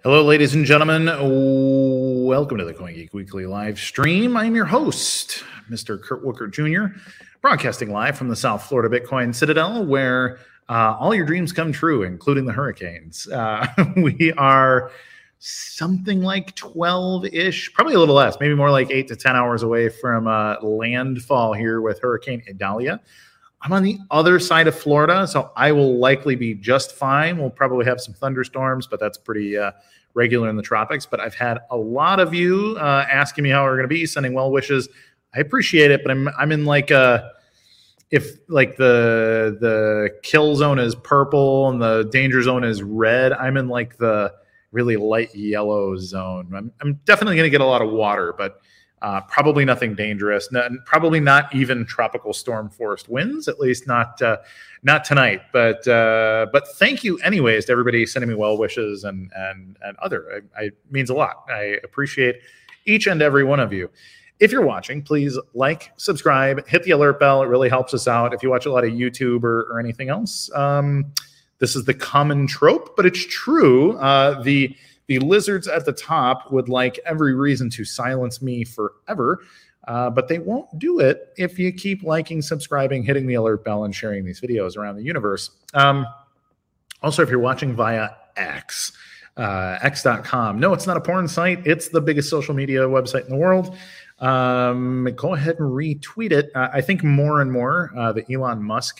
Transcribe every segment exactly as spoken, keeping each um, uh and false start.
Hello, ladies and gentlemen. Welcome to the CoinGeek Weekly live stream. I'm your host, Mister Kurt Wookert Junior, broadcasting live from the South Florida Bitcoin Citadel, where uh, all your dreams come true, including the hurricanes. Uh, we are something like twelve-ish, probably a little less, maybe more like eight to ten hours away from uh, landfall here with Hurricane Idalia. I'm on the other side of Florida, so I will likely be just fine. We'll probably have some thunderstorms, but that's pretty uh, regular in the tropics. But I've had a lot of you uh, asking me how we're going to be, sending well wishes. I appreciate it, but I'm I'm in like a if like the the kill zone is purple and the danger zone is red. I'm in like the really light yellow zone. I'm I'm definitely going to get a lot of water, but Uh, probably nothing dangerous. No, probably not even tropical storm force winds. At least not uh, not tonight. But uh, but thank you anyways to everybody sending me well wishes and and and other. I, I it means a lot. I appreciate each and every one of you. If you're watching, please like, subscribe, hit the alert bell. It really helps us out. If you watch a lot of YouTube or, or anything else, um, this is the common trope, but it's true. Uh, the The lizards at the top would like every reason to silence me forever, uh, but they won't do it if you keep liking, subscribing, hitting the alert bell, and sharing these videos around the universe. Um, also, if you're watching via X, uh, X dot com, no, it's not a porn site. It's the biggest social media website in the world. Um, go ahead and retweet it. Uh, I think more and more uh, the Elon Musk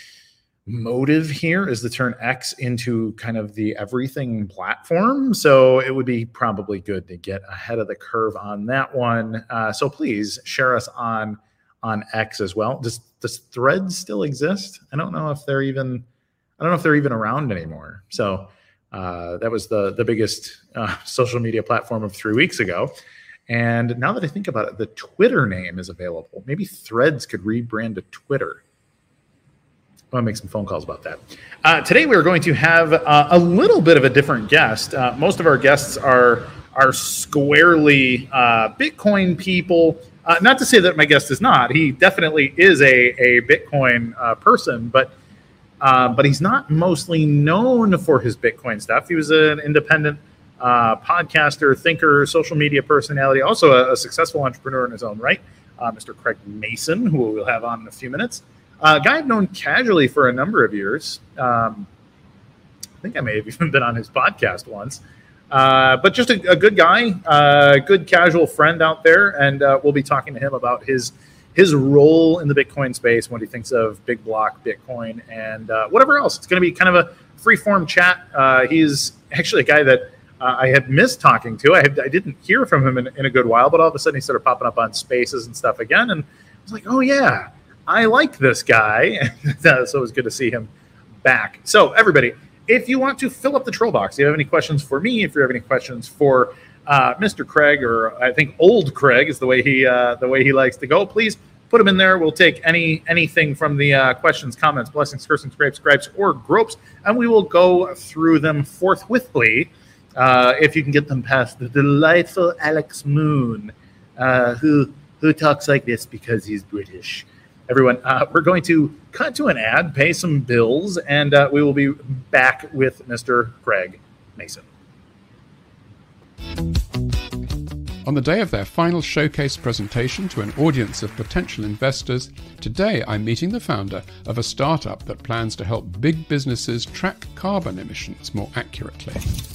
motive here is to turn X into kind of the everything platform. So it would be probably good to get ahead of the curve on that one. Uh, so please share us on on X as well. Does does Threads still exist? I don't know if they're even I don't know if they're even around anymore. So uh, that was the the biggest uh, social media platform of three weeks ago. And now that I think about it, the Twitter name is available. Maybe Threads could rebrand to Twitter. I'll make some phone calls about that. Uh, today we're going to have uh, a little bit of a different guest. Uh, most of our guests are are squarely uh, Bitcoin people. Uh, not to say that my guest is not. He definitely is a a Bitcoin uh, person, but uh, but he's not mostly known for his Bitcoin stuff. He was an independent uh, podcaster, thinker, social media personality, also a, a successful entrepreneur in his own right. Uh, Mister Craig Mason, who we'll have on in a few minutes. A uh, guy I've known casually for a number of years. Um, I think I may have even been on his podcast once. Uh, but just a, a good guy, uh, good casual friend out there. And uh, we'll be talking to him about his his role in the Bitcoin space, what he thinks of Big Block, Bitcoin, and uh, whatever else. It's going to be kind of a free-form chat. Uh, he's actually a guy that uh, I had missed talking to. I, had, I didn't hear from him in, in a good while, but all of a sudden he started popping up on Spaces and stuff again. And I was like, oh, yeah. I like this guy, so it was good to see him back. So, everybody, if you want to fill up the troll box, if you have any questions for me, if you have any questions for uh, Mister Craig, or I think Old Craig is the way he uh, the way he likes to go, please put them in there. We'll take any anything from the uh, questions, comments, blessings, cursings, grapes, gripes, or gropes, and we will go through them forthwithly. Uh, if you can get them past the delightful Alex Moon, uh, who who talks like this because he's British. Everyone, uh, we're going to cut to an ad, pay some bills, and uh, we will be back with Mister Craig Mason. On the day of their final showcase presentation to an audience of potential investors, today I'm meeting the founder of a startup that plans to help big businesses track carbon emissions more accurately.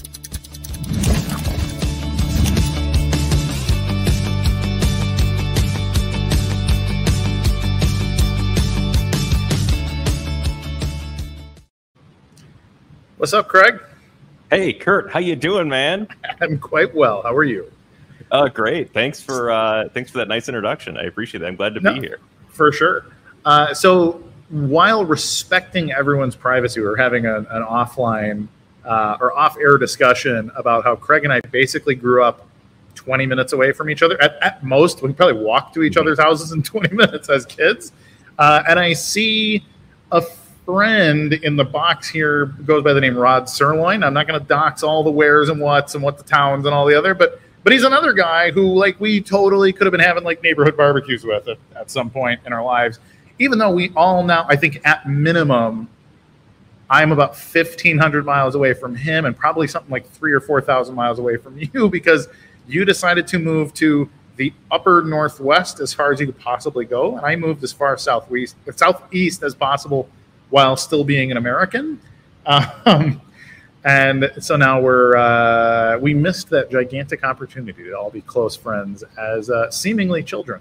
What's up, Craig? Hey, Kurt. How you doing, man? I'm quite well. How are you? Uh, great. Thanks for uh, thanks for that nice introduction. I appreciate it. I'm glad to no, be here. For sure. Uh, so while respecting everyone's privacy, we're having a, an offline uh, or off-air discussion about how Craig and I basically grew up twenty minutes away from each other. At, at most, we probably walked to each mm-hmm. other's houses in twenty minutes as kids. Uh, and I see a friend in the box here goes by the name Rod Sirloin. I'm not going to dox all the wheres and whats and what the towns and all the other, but but he's another guy who like we totally could have been having like neighborhood barbecues with at, at some point in our lives, even though we all now, I think at minimum, I'm about fifteen hundred miles away from him, and probably something like three or four thousand miles away from you, because you decided to move to the upper northwest as far as you could possibly go, and I moved as far southwest, southeast as possible, while still being an American. Um, and so now we're uh, we missed that gigantic opportunity to all be close friends as uh, seemingly children.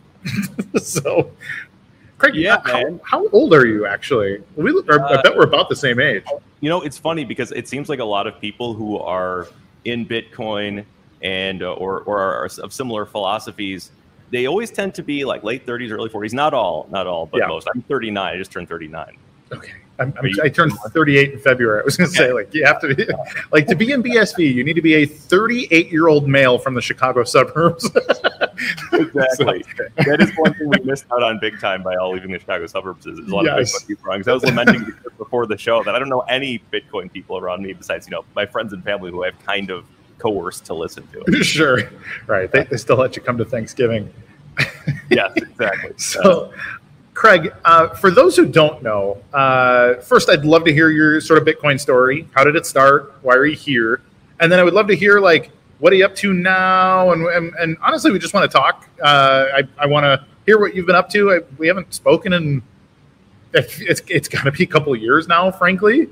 So. Craig, yeah, how, man. How old are you actually? We, are, uh, I bet we're about the same age. You know, it's funny because it seems like a lot of people who are in Bitcoin and uh, or or are of similar philosophies, they always tend to be like late thirties, early forties. Not all, not all, but yeah. most. I'm thirty-nine. I just turned thirty-nine. Okay. I'm, I'm, I turned thirty-eight in February. I was going to say, like, you have to be, like, to be in B S V, you need to be a thirty-eight-year-old male from the Chicago suburbs. Exactly. That is one thing we missed out on big time by all leaving the Chicago suburbs. Is a lot yes. of Bitcoin people wrong. I was lamenting before the show that I don't know any Bitcoin people around me besides, you know, my friends and family who I've kind of coerced to listen to it. Sure. Right. They, they still let you come to Thanksgiving. Yes, exactly. So, Craig, uh, for those who don't know, uh, first, I'd love to hear your sort of Bitcoin story. How did it start? Why are you here? And then I would love to hear, like, what are you up to now? And and, and honestly, we just want to talk. Uh, I, I want to hear what you've been up to. I, we haven't spoken in, it's it's got to be a couple of years now, frankly.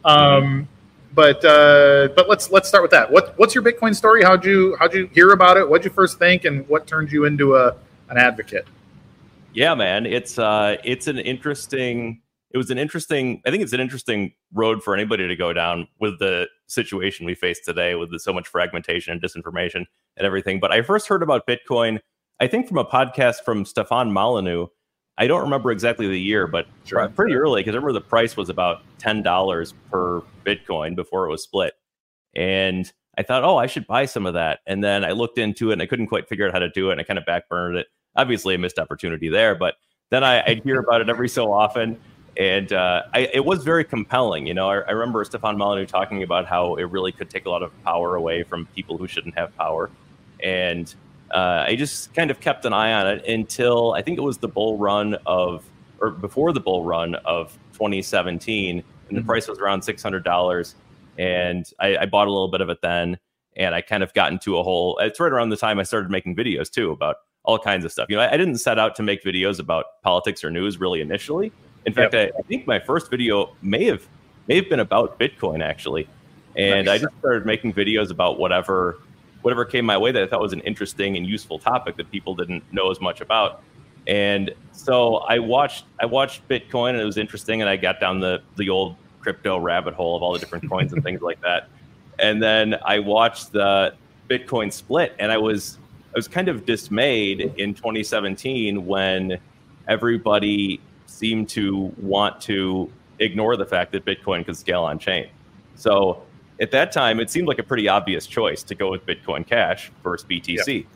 Um, but uh, but let's let's start with that. What what's your Bitcoin story? How'd you how'd you hear about it? What'd you first think, and what turned you into a an advocate? Yeah, man, it's uh, it's an interesting. It was an interesting. I think it's an interesting road for anybody to go down with the situation we face today, with the, so much fragmentation and disinformation and everything. But I first heard about Bitcoin, I think, from a podcast from Stefan Molyneux. I don't remember exactly the year, but sure. pretty early, because I remember the price was about ten dollars per Bitcoin before it was split, and I thought, oh, I should buy some of that. And then I looked into it, and I couldn't quite figure out how to do it, and I kind of backburned it. Obviously, a missed opportunity there, but then I, I'd hear about it every so often, and uh, I, it was very compelling. You know, I, I remember Stefan Molyneux talking about how it really could take a lot of power away from people who shouldn't have power, and uh, I just kind of kept an eye on it until I think it was the bull run of, or before the bull run of twenty seventeen, and the mm-hmm. price was around six hundred dollars, and I, I bought a little bit of it then, and I kind of got into a whole. It's right around the time I started making videos too about all kinds of stuff. You know, I, I didn't set out to make videos about politics or news really initially. In fact, yep. I, I think my first video may have may have been about Bitcoin actually, and nice. I just started making videos about whatever whatever came my way that I thought was an interesting and useful topic that people didn't know as much about. And so I watched I watched Bitcoin, and it was interesting, and I got down the the old crypto rabbit hole of all the different coins and things like that. And then I watched the Bitcoin split, and I was I was kind of dismayed in twenty seventeen when everybody seemed to want to ignore the fact that Bitcoin could scale on chain. So at that time, it seemed like a pretty obvious choice to go with Bitcoin Cash versus B T C. Yep.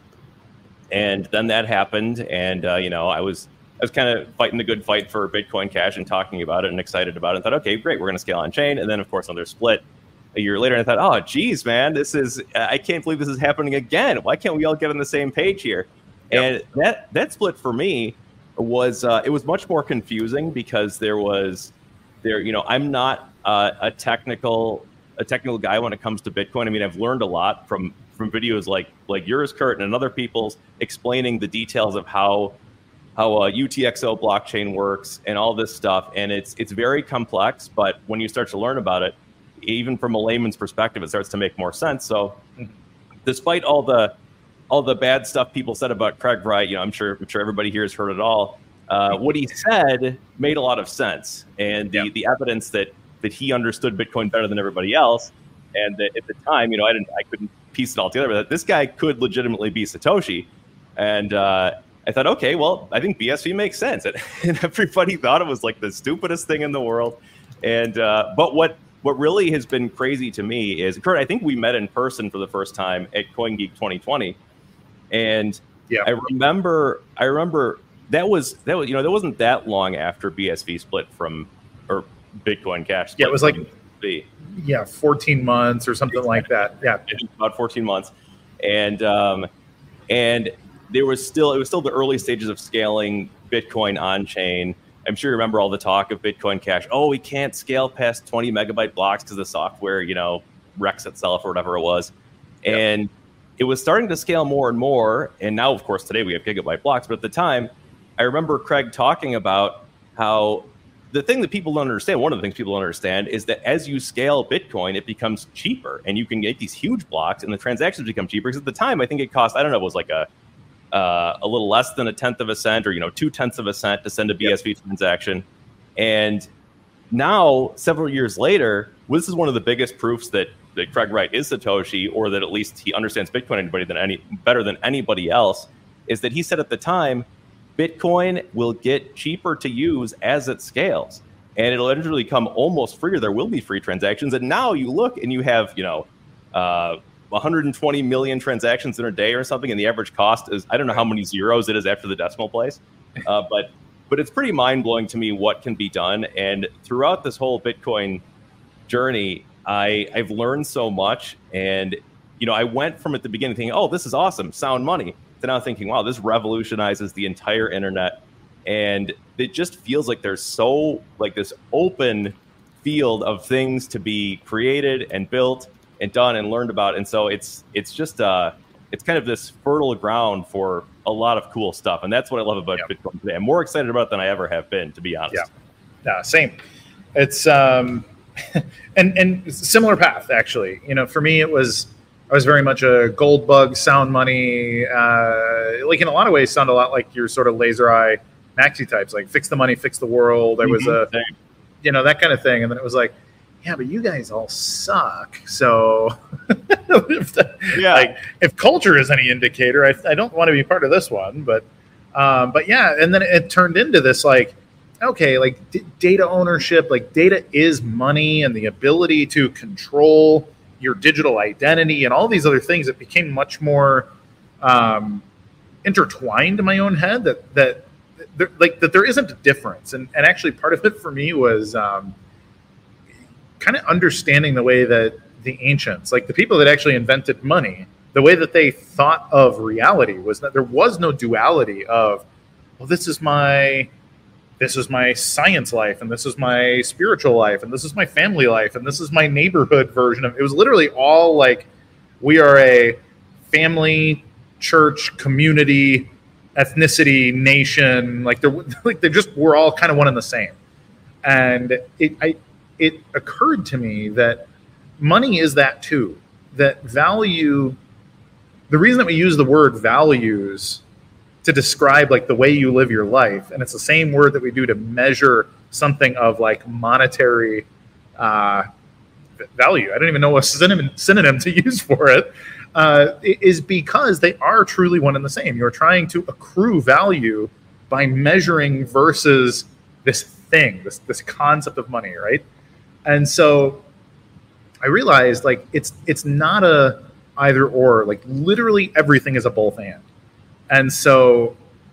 And then that happened, and uh, you know, I was I was kind of fighting the good fight for Bitcoin Cash and talking about it and excited about it. And thought, okay, great, we're going to scale on chain. And then, of course, another split a year later, and I thought, oh, geez, man, this is I can't believe this is happening again. Why can't we all get on the same page here? Yep. And that that split for me was uh, it was much more confusing because there was there you know I'm not uh, a technical a technical guy when it comes to Bitcoin. I mean, I've learned a lot from from videos like like yours, Kurt, and other people's explaining the details of how how a U T X O blockchain works and all this stuff. And it's it's very complex, but when you start to learn about it, even from a layman's perspective, it starts to make more sense. So despite all the all the bad stuff people said about Craig Wright, you know, I'm sure I'm sure everybody here has heard it all. Uh, what he said made a lot of sense. And the, yeah. the evidence that that he understood Bitcoin better than everybody else, and that at the time, you know, I didn't I couldn't piece it all together, but that this guy could legitimately be Satoshi. And uh, I thought, okay, well, I think B S V makes sense. And, and everybody thought it was like the stupidest thing in the world. And uh, but what What really has been crazy to me is, Kurt, I think we met in person for the first time at CoinGeek twenty twenty, and yeah. I remember, I remember that was that was you know that wasn't that long after B S V split from or Bitcoin Cash. Yeah, it was like B. yeah, fourteen months or something exactly. like that. Yeah, about fourteen months, and um, and there was still it was still the early stages of scaling Bitcoin on chain. I'm sure you remember all the talk of Bitcoin Cash. Oh, we can't scale past twenty megabyte blocks because the software, you know, wrecks itself or whatever it was. Yep. And it was starting to scale more and more. And now, of course, today we have gigabyte blocks. But at the time, I remember Craig talking about how the thing that people don't understand, one of the things people don't understand is that as you scale Bitcoin, it becomes cheaper and you can get these huge blocks and the transactions become cheaper. Because at the time, I think it cost, I don't know, it was like a uh, a little less than a tenth of a cent or, you know, two tenths of a cent to send a B S V yep. transaction. And now, several years later, well, this is one of the biggest proofs that, that Craig Wright is Satoshi, or that at least he understands Bitcoin anybody than any better than anybody else, is that he said at the time, Bitcoin will get cheaper to use as it scales, and it'll eventually become almost free, or there will be free transactions. And now you look and you have, you know, uh, one hundred twenty million transactions in a day or something, and the average cost is, I don't know how many zeros it is after the decimal place, uh, but but it's pretty mind-blowing to me what can be done. And throughout this whole Bitcoin journey, I, I've learned so much. And, you know, I went from at the beginning thinking, oh, this is awesome, sound money, to now thinking, wow, this revolutionizes the entire internet. And it just feels like there's so, like this open field of things to be created and built and done and learned about. And so it's it's just, uh, it's kind of this fertile ground for a lot of cool stuff. And that's what I love about yep. Bitcoin today. I'm more excited about it than I ever have been, to be honest. Yeah, yeah, same. It's, um, and, and similar path, actually. You know, for me, it was, I was very much a gold bug, sound money. Uh, like in a lot of ways, sound a lot like your sort of laser eye maxi types, like fix the money, fix the world. I was mm-hmm. a, you know, that kind of thing. And then it was like, yeah, but you guys all suck. So if the, yeah. like if culture is any indicator, I, I don't want to be part of this one, but, um, but yeah. And then it turned into this, like, okay, like d- data ownership, like data is money, and the ability to control your digital identity and all these other things. It became much more um, intertwined in my own head that, that there, like that there isn't a difference. And, and actually part of it for me was, um, kind of understanding the way that the ancients, like the people that actually invented money, the way that they thought of reality was that there was no duality of, well, this is my, this is my science life, and this is my spiritual life, and this is my family life, and this is my neighborhood version of it. Was literally all like, we are a family, church, community, ethnicity, nation. Like they're like they just we're all kind of one and the same. And it I it occurred to me that money is that too. That value, the reason that we use the word values to describe like the way you live your life, and it's the same word that we do to measure something of like monetary uh, value. I don't even know a synonym, synonym to use for it, uh, is because they are truly one and the same. You're trying to accrue value by measuring versus this thing, this this concept of money, right? And so I realized like it's it's not a either or. Like literally everything is a both and. And so,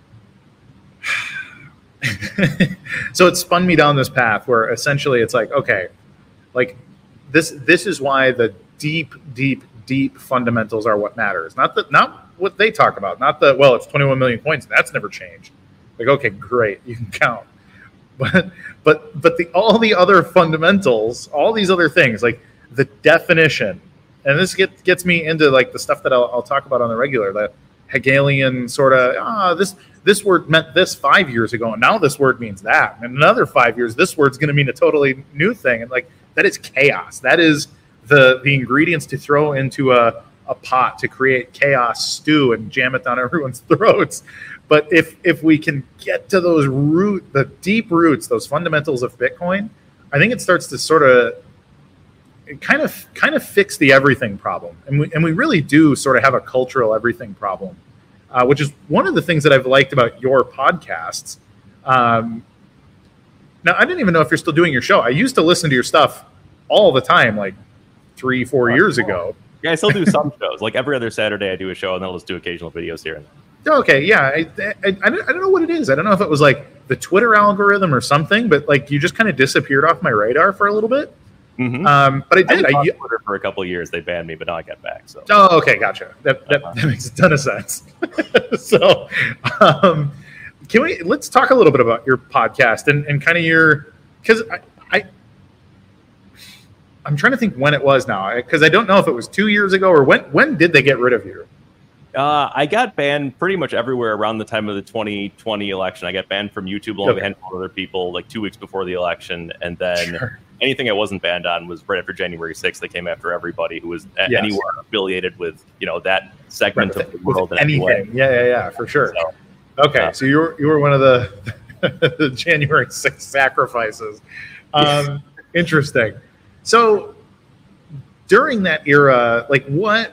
so it spun me down this path where essentially it's like, okay, like this, this is why the deep, deep, deep fundamentals are what matters. Not that, not what they talk about, not the, well, it's twenty-one million coins. That's never changed. Like, okay, great. You can count, but, but, but the, all the other fundamentals, all these other things, like the definition, and this gets, gets me into like the stuff that I'll, I'll talk about on the regular, that Hegelian sort of, ah, this this word meant this five years ago, and now this word means that. And in another five years, this word's going to mean a totally new thing. And like that is chaos. That is the the ingredients to throw into a, a pot to create chaos stew and jam it down everyone's throats. But if if we can get to those root, the deep roots, those fundamentals of Bitcoin, I think it starts to sort of kind of kind of fix the everything problem. And we, and we really do sort of have a cultural everything problem, uh, which is one of the things that I've liked about your podcasts. Um, now, I didn't even know if you're still doing your show. I used to listen to your stuff all the time, like three, four oh, years cool. ago. Yeah, I still do some shows. Like every other Saturday, I do a show, and then I'll just do occasional videos here and there. Okay, yeah. I, I, I, don't, I don't know what it is. I don't know if it was like the Twitter algorithm or something, but like you just kind of disappeared off my radar for a little bit. Mm-hmm. Um, but I did. I I used Twitter for a couple of years. They banned me, but now I got back. So. Oh, okay, gotcha. That that, uh-huh. that makes a ton of sense. so, um, can we let's talk a little bit about your podcast and, and kind of your because I, I I'm trying to think when it was now because I don't know if it was two years ago or when when did they get rid of you? Uh, I got banned pretty much everywhere around the time of the twenty twenty election. I got banned from YouTube along with okay. a handful of other people like two weeks before the election. And then sure. anything I wasn't banned on was right after January sixth. They came after everybody who was yes. anywhere affiliated with, you know, that segment right, of the world. In anything. Any yeah, yeah, yeah, for sure. So, okay, uh, so you were, you were one of the, the January sixth sacrifices. Um, interesting. So during that era, like what,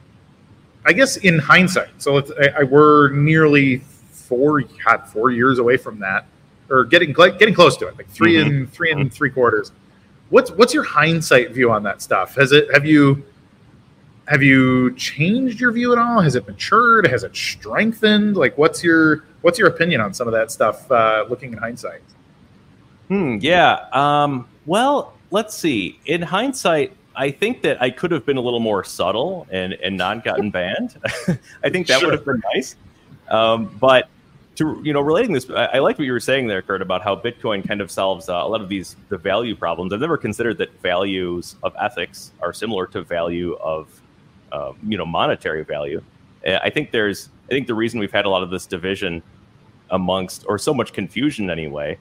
I guess in hindsight, so it's, I, I, we're nearly four, God, four years away from that, or getting getting close to it, like three mm-hmm. and three and three quarters. What's what's your hindsight view on that stuff? Has it have you have you changed your view at all? Has it matured? Has it strengthened? Like, what's your what's your opinion on some of that stuff? Uh, looking in hindsight. Hmm. Yeah. Um, well, let's see. In hindsight, I think that I could have been a little more subtle and, and not gotten banned. I think that sure. would have been nice. Um, but to, you know, relating this, I, I like what you were saying there, Kurt, about how Bitcoin kind of solves uh, a lot of these, the value problems. I've never considered that values of ethics are similar to value of, uh, you know, monetary value. I think there's, I think the reason we've had a lot of this division amongst, or so much confusion anyway,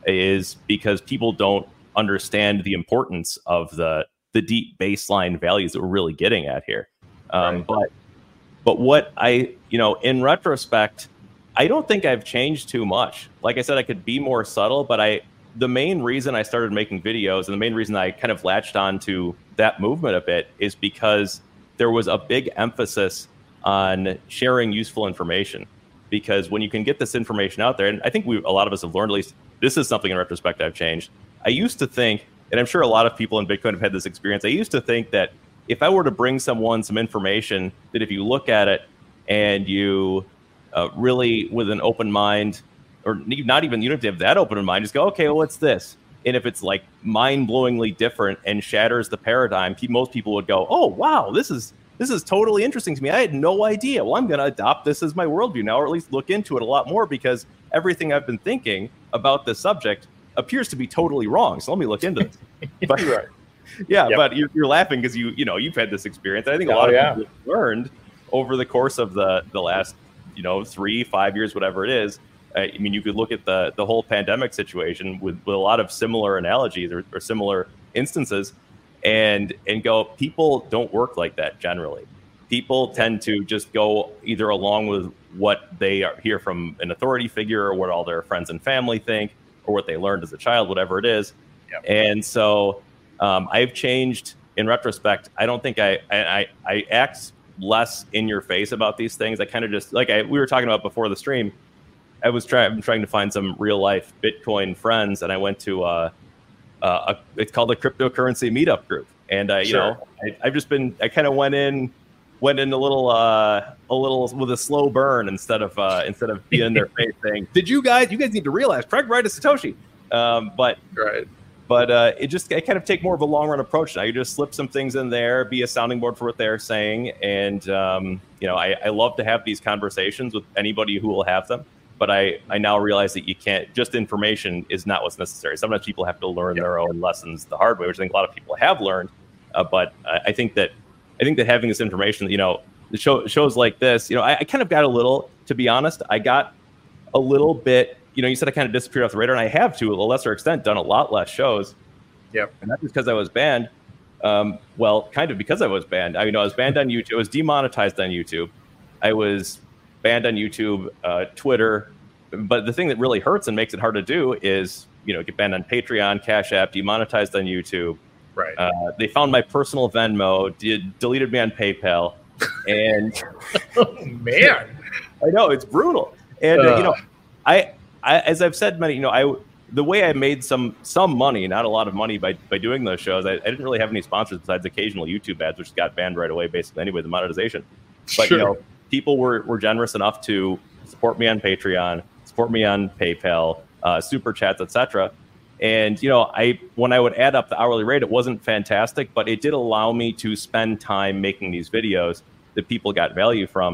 is because people don't understand the importance of the, the deep baseline values that we're really getting at here. Um, right. But but what I, you know, in retrospect, I don't think I've changed too much. Like I said, I could be more subtle, but I the main reason I started making videos and the main reason I kind of latched on to that movement a bit is because there was a big emphasis on sharing useful information. Because when you can get this information out there, and I think we a lot of us have learned, at least this is something in retrospect I've changed. I used to think, and I'm sure a lot of people in Bitcoin have had this experience. I used to think that if I were to bring someone some information, that if you look at it and you uh, really, with an open mind, or not even, you don't have to have that open in mind, just go, okay, well, what's this? And if it's like mind-blowingly different and shatters the paradigm, most people would go, oh, wow, this is this is totally interesting to me. I had no idea. Well, I'm going to adopt this as my worldview now, or at least look into it a lot more, because everything I've been thinking about this subject appears to be totally wrong. So let me look into this. But, right. Yeah, yep. But you're, you're laughing because you you know you've had this experience. I think a lot oh, of yeah. people have learned over the course of the the last you know three five years, whatever it is. I mean, you could look at the the whole pandemic situation with, with a lot of similar analogies or, or similar instances, and and go. People don't work like that generally. People tend to just go either along with what they are, hear from an authority figure or what all their friends and family think, or what they learned as a child, whatever it is. Yep. And so um, I've changed in retrospect. I don't think I, I, I act less in your face about these things. I kind of just, like I, we were talking about before the stream, I was trying, I'm trying to find some real life Bitcoin friends. And I went to, uh, uh, a, it's called a cryptocurrency meetup group. And I, sure. you know, I, I've just been, I kind of went in, went in a little, uh, a little with a slow burn instead of, uh, instead of being in their face saying, did you guys, you guys need to realize Craig Wright is Satoshi. Um, but, right. but, uh, it just, I kind of take more of a long run approach now. You just slip some things in there, be a sounding board for what they're saying. And, um, you know, I, I love to have these conversations with anybody who will have them, but I, I now realize that you can't, just information is not what's necessary. Sometimes people have to learn yep. their own lessons the hard way, which I think a lot of people have learned. Uh, but I, I think that, I think that having this information, you know, the show, shows like this, you know, I, I kind of got a little, to be honest, I got a little bit, you know, you said I kind of disappeared off the radar, and I have to a lesser extent done a lot less shows. Yep. And not just because I was banned. Um, well, kind of because I was banned. I mean, I was banned on YouTube. I was demonetized on YouTube. I was banned on YouTube, uh, Twitter. But the thing that really hurts and makes it hard to do is, you know, get banned on Patreon, Cash App, demonetized on YouTube. Right. Uh, they found my personal Venmo, did, deleted me on PayPal, and oh, man, I know it's brutal. And uh. Uh, you know, I, I, as I've said many, you know, I the way I made some some money, not a lot of money by by doing those shows. I, I didn't really have any sponsors besides occasional YouTube ads, which got banned right away, basically anyway, the monetization. But sure. you know, people were were generous enough to support me on Patreon, support me on PayPal, uh, super chats, et cetera. And, you know, I when I would add up the hourly rate, it wasn't fantastic, but it did allow me to spend time making these videos that people got value from.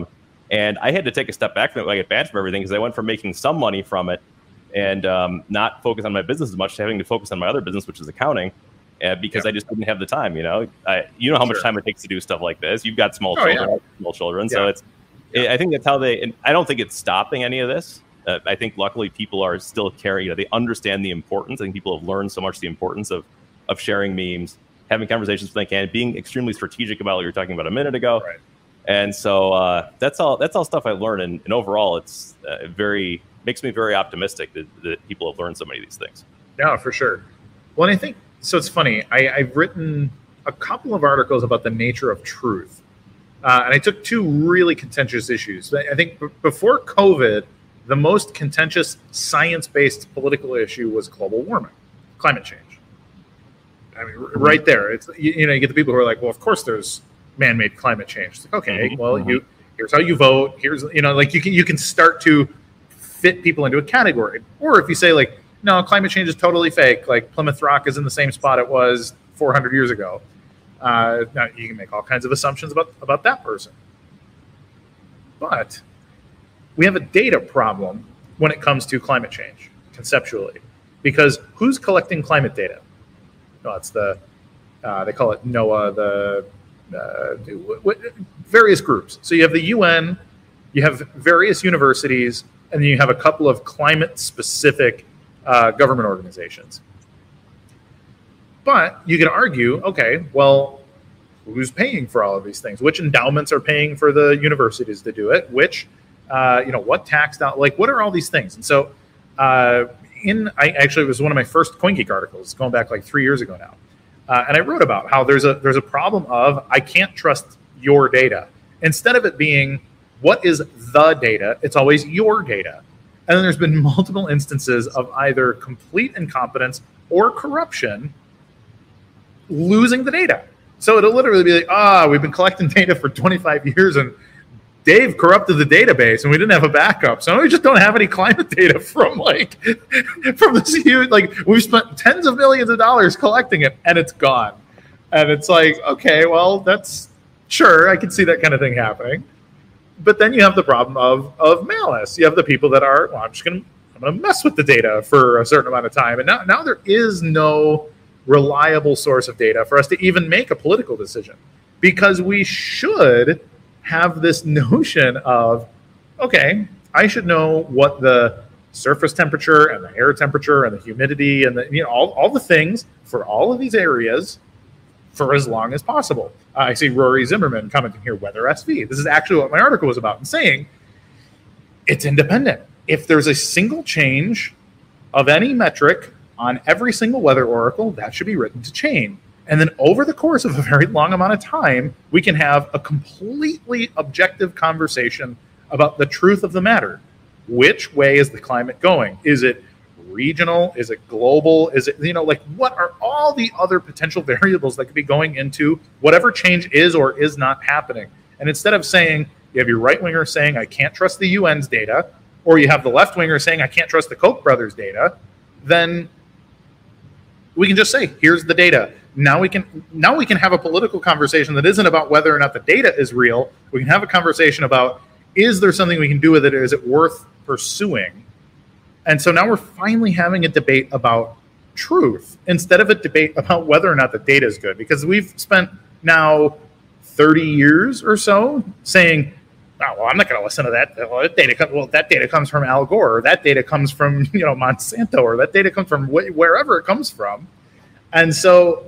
And I had to take a step back from it when I get banned from everything because I went from making some money from it and um, not focus on my business as much to having to focus on my other business, which is accounting, uh, because yeah. I just didn't have the time. You know, I, you know how much sure. time it takes to do stuff like this. You've got small oh, children, yeah. small children, yeah. so it's. Yeah. I think that's how they. And I don't think it's stopping any of this. Uh, I think luckily people are still carrying. You know, they understand the importance. I think people have learned so much the importance of of sharing memes, having conversations when they can, being extremely strategic about what you were talking about a minute ago. Right. And so uh, that's all. That's all stuff I learned, and, and overall, it's uh, very makes me very optimistic that, that people have learned so many of these things. Yeah, for sure. Well, and I think so. It's funny. I, I've written a couple of articles about the nature of truth, uh, and I took two really contentious issues. I think b- before COVID, the most contentious science-based political issue was global warming, climate change. I mean, r- right there. It's you, you know, you get the people who are like, well, of course there's man-made climate change. It's like, okay, mm-hmm. well, mm-hmm. you here's how you vote. Here's you know, like you can you can start to fit people into a category. Or if you say like, no, climate change is totally fake. Like Plymouth Rock is in the same spot it was four hundred years ago. Uh, now you can make all kinds of assumptions about about that person. But we have a data problem when it comes to climate change conceptually, because who's collecting climate data? No, it's the uh, they call it NOAA, the uh, w- w- various groups. So you have the U N, you have various universities, and then you have a couple of climate-specific uh, government organizations. But you can argue, okay, well, who's paying for all of these things? Which endowments are paying for the universities to do it? Which, uh, you know, what tax, down, like, what are all these things? And so, uh, in I actually it was one of my first CoinGeek articles, going back like three years ago now, uh, and I wrote about how there's a there's a problem of I can't trust your data. Instead of it being what is the data, it's always your data. And then there's been multiple instances of either complete incompetence or corruption losing the data. So it'll literally be like, ah, oh, we've been collecting data for twenty-five years and Dave corrupted the database and we didn't have a backup. So we just don't have any climate data from like, from this huge, like we've spent tens of millions of dollars collecting it and it's gone. And it's like, okay, well, that's sure. I can see that kind of thing happening. But then you have the problem of of malice. You have the people that are, well, I'm just going to I'm going to mess with the data for a certain amount of time. And now, now there is no reliable source of data for us to even make a political decision, because we should have this notion of, okay, I should know what the surface temperature and the air temperature and the humidity and the, you know, all, all the things for all of these areas for as long as possible. Uh, I see Rory Zimmerman commenting here, Weather S V. This is actually what my article was about, and saying it's independent. If there's a single change of any metric on every single weather oracle, that should be written to chain. And then over the course of a very long amount of time, we can have a completely objective conversation about the truth of the matter. Which way is the climate going? Is it regional? Is it global? Is it, you know, like what are all the other potential variables that could be going into whatever change is or is not happening? And instead of saying, you have your right winger saying, I can't trust the U N's data, or you have the left winger saying, I can't trust the Koch brothers' data, then we can just say, here's the data. Now we can now we can have a political conversation that isn't about whether or not the data is real. We can have a conversation about, is there something we can do with it? Is it worth pursuing? And so now we're finally having a debate about truth instead of a debate about whether or not the data is good. Because we've spent now thirty years or so saying, oh, well, I'm not going to listen to that. Well, that data, well, that data comes from Al Gore, or that data comes from, you know, Monsanto, or that data comes from wh- wherever it comes from. And so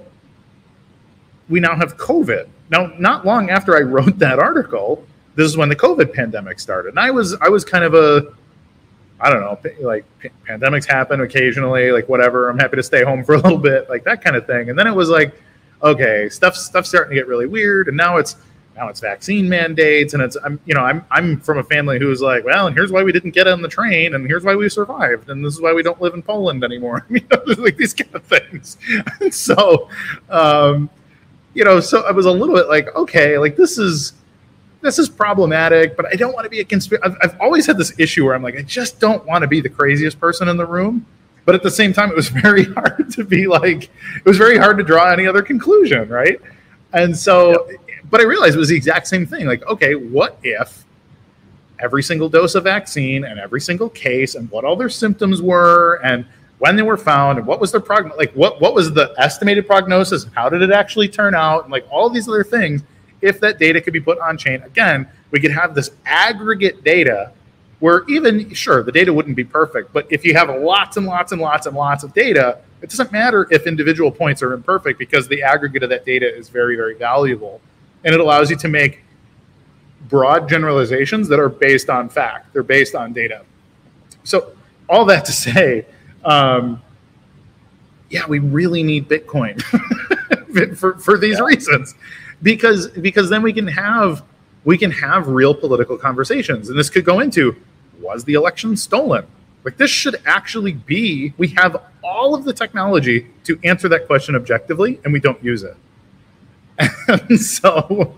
we now have COVID. Now, not long after I wrote that article, this is when the COVID pandemic started. And I was I was kind of a, I don't know, like pandemics happen occasionally, like whatever. I'm happy to stay home for a little bit, like that kind of thing. And then it was like, okay, stuff stuff's starting to get really weird. And now it's now it's vaccine mandates, and it's I'm you know I'm I'm from a family who's like, well, and here's why we didn't get on the train, and here's why we survived, and this is why we don't live in Poland anymore. You know, like these kind of things. And so, um, you know, so I was a little bit like, okay, like this is. This is problematic, but I don't want to be a conspiracy. I've, I've always had this issue where I'm like, I just don't want to be the craziest person in the room. But at the same time, it was very hard to be like, it was very hard to draw any other conclusion, right? And so, yep. But I realized it was the exact same thing. Like, okay, what if every single dose of vaccine and every single case and what all their symptoms were and when they were found and what was their prognosis, like what, what was the estimated prognosis and how did it actually turn out, and like all these other things. If that data could be put on chain, again, we could have this aggregate data where even, sure, the data wouldn't be perfect, but if you have lots and lots and lots and lots of data, it doesn't matter if individual points are imperfect because the aggregate of that data is very, very valuable. And it allows you to make broad generalizations that are based on fact. They're based on data. So all that to say, um, yeah, we really need Bitcoin for, for these yeah. reasons, because because then we can have we can have real political conversations. And this could go into, was the election stolen? Like, this should actually be, we have all of the technology to answer that question objectively, and we don't use it. And so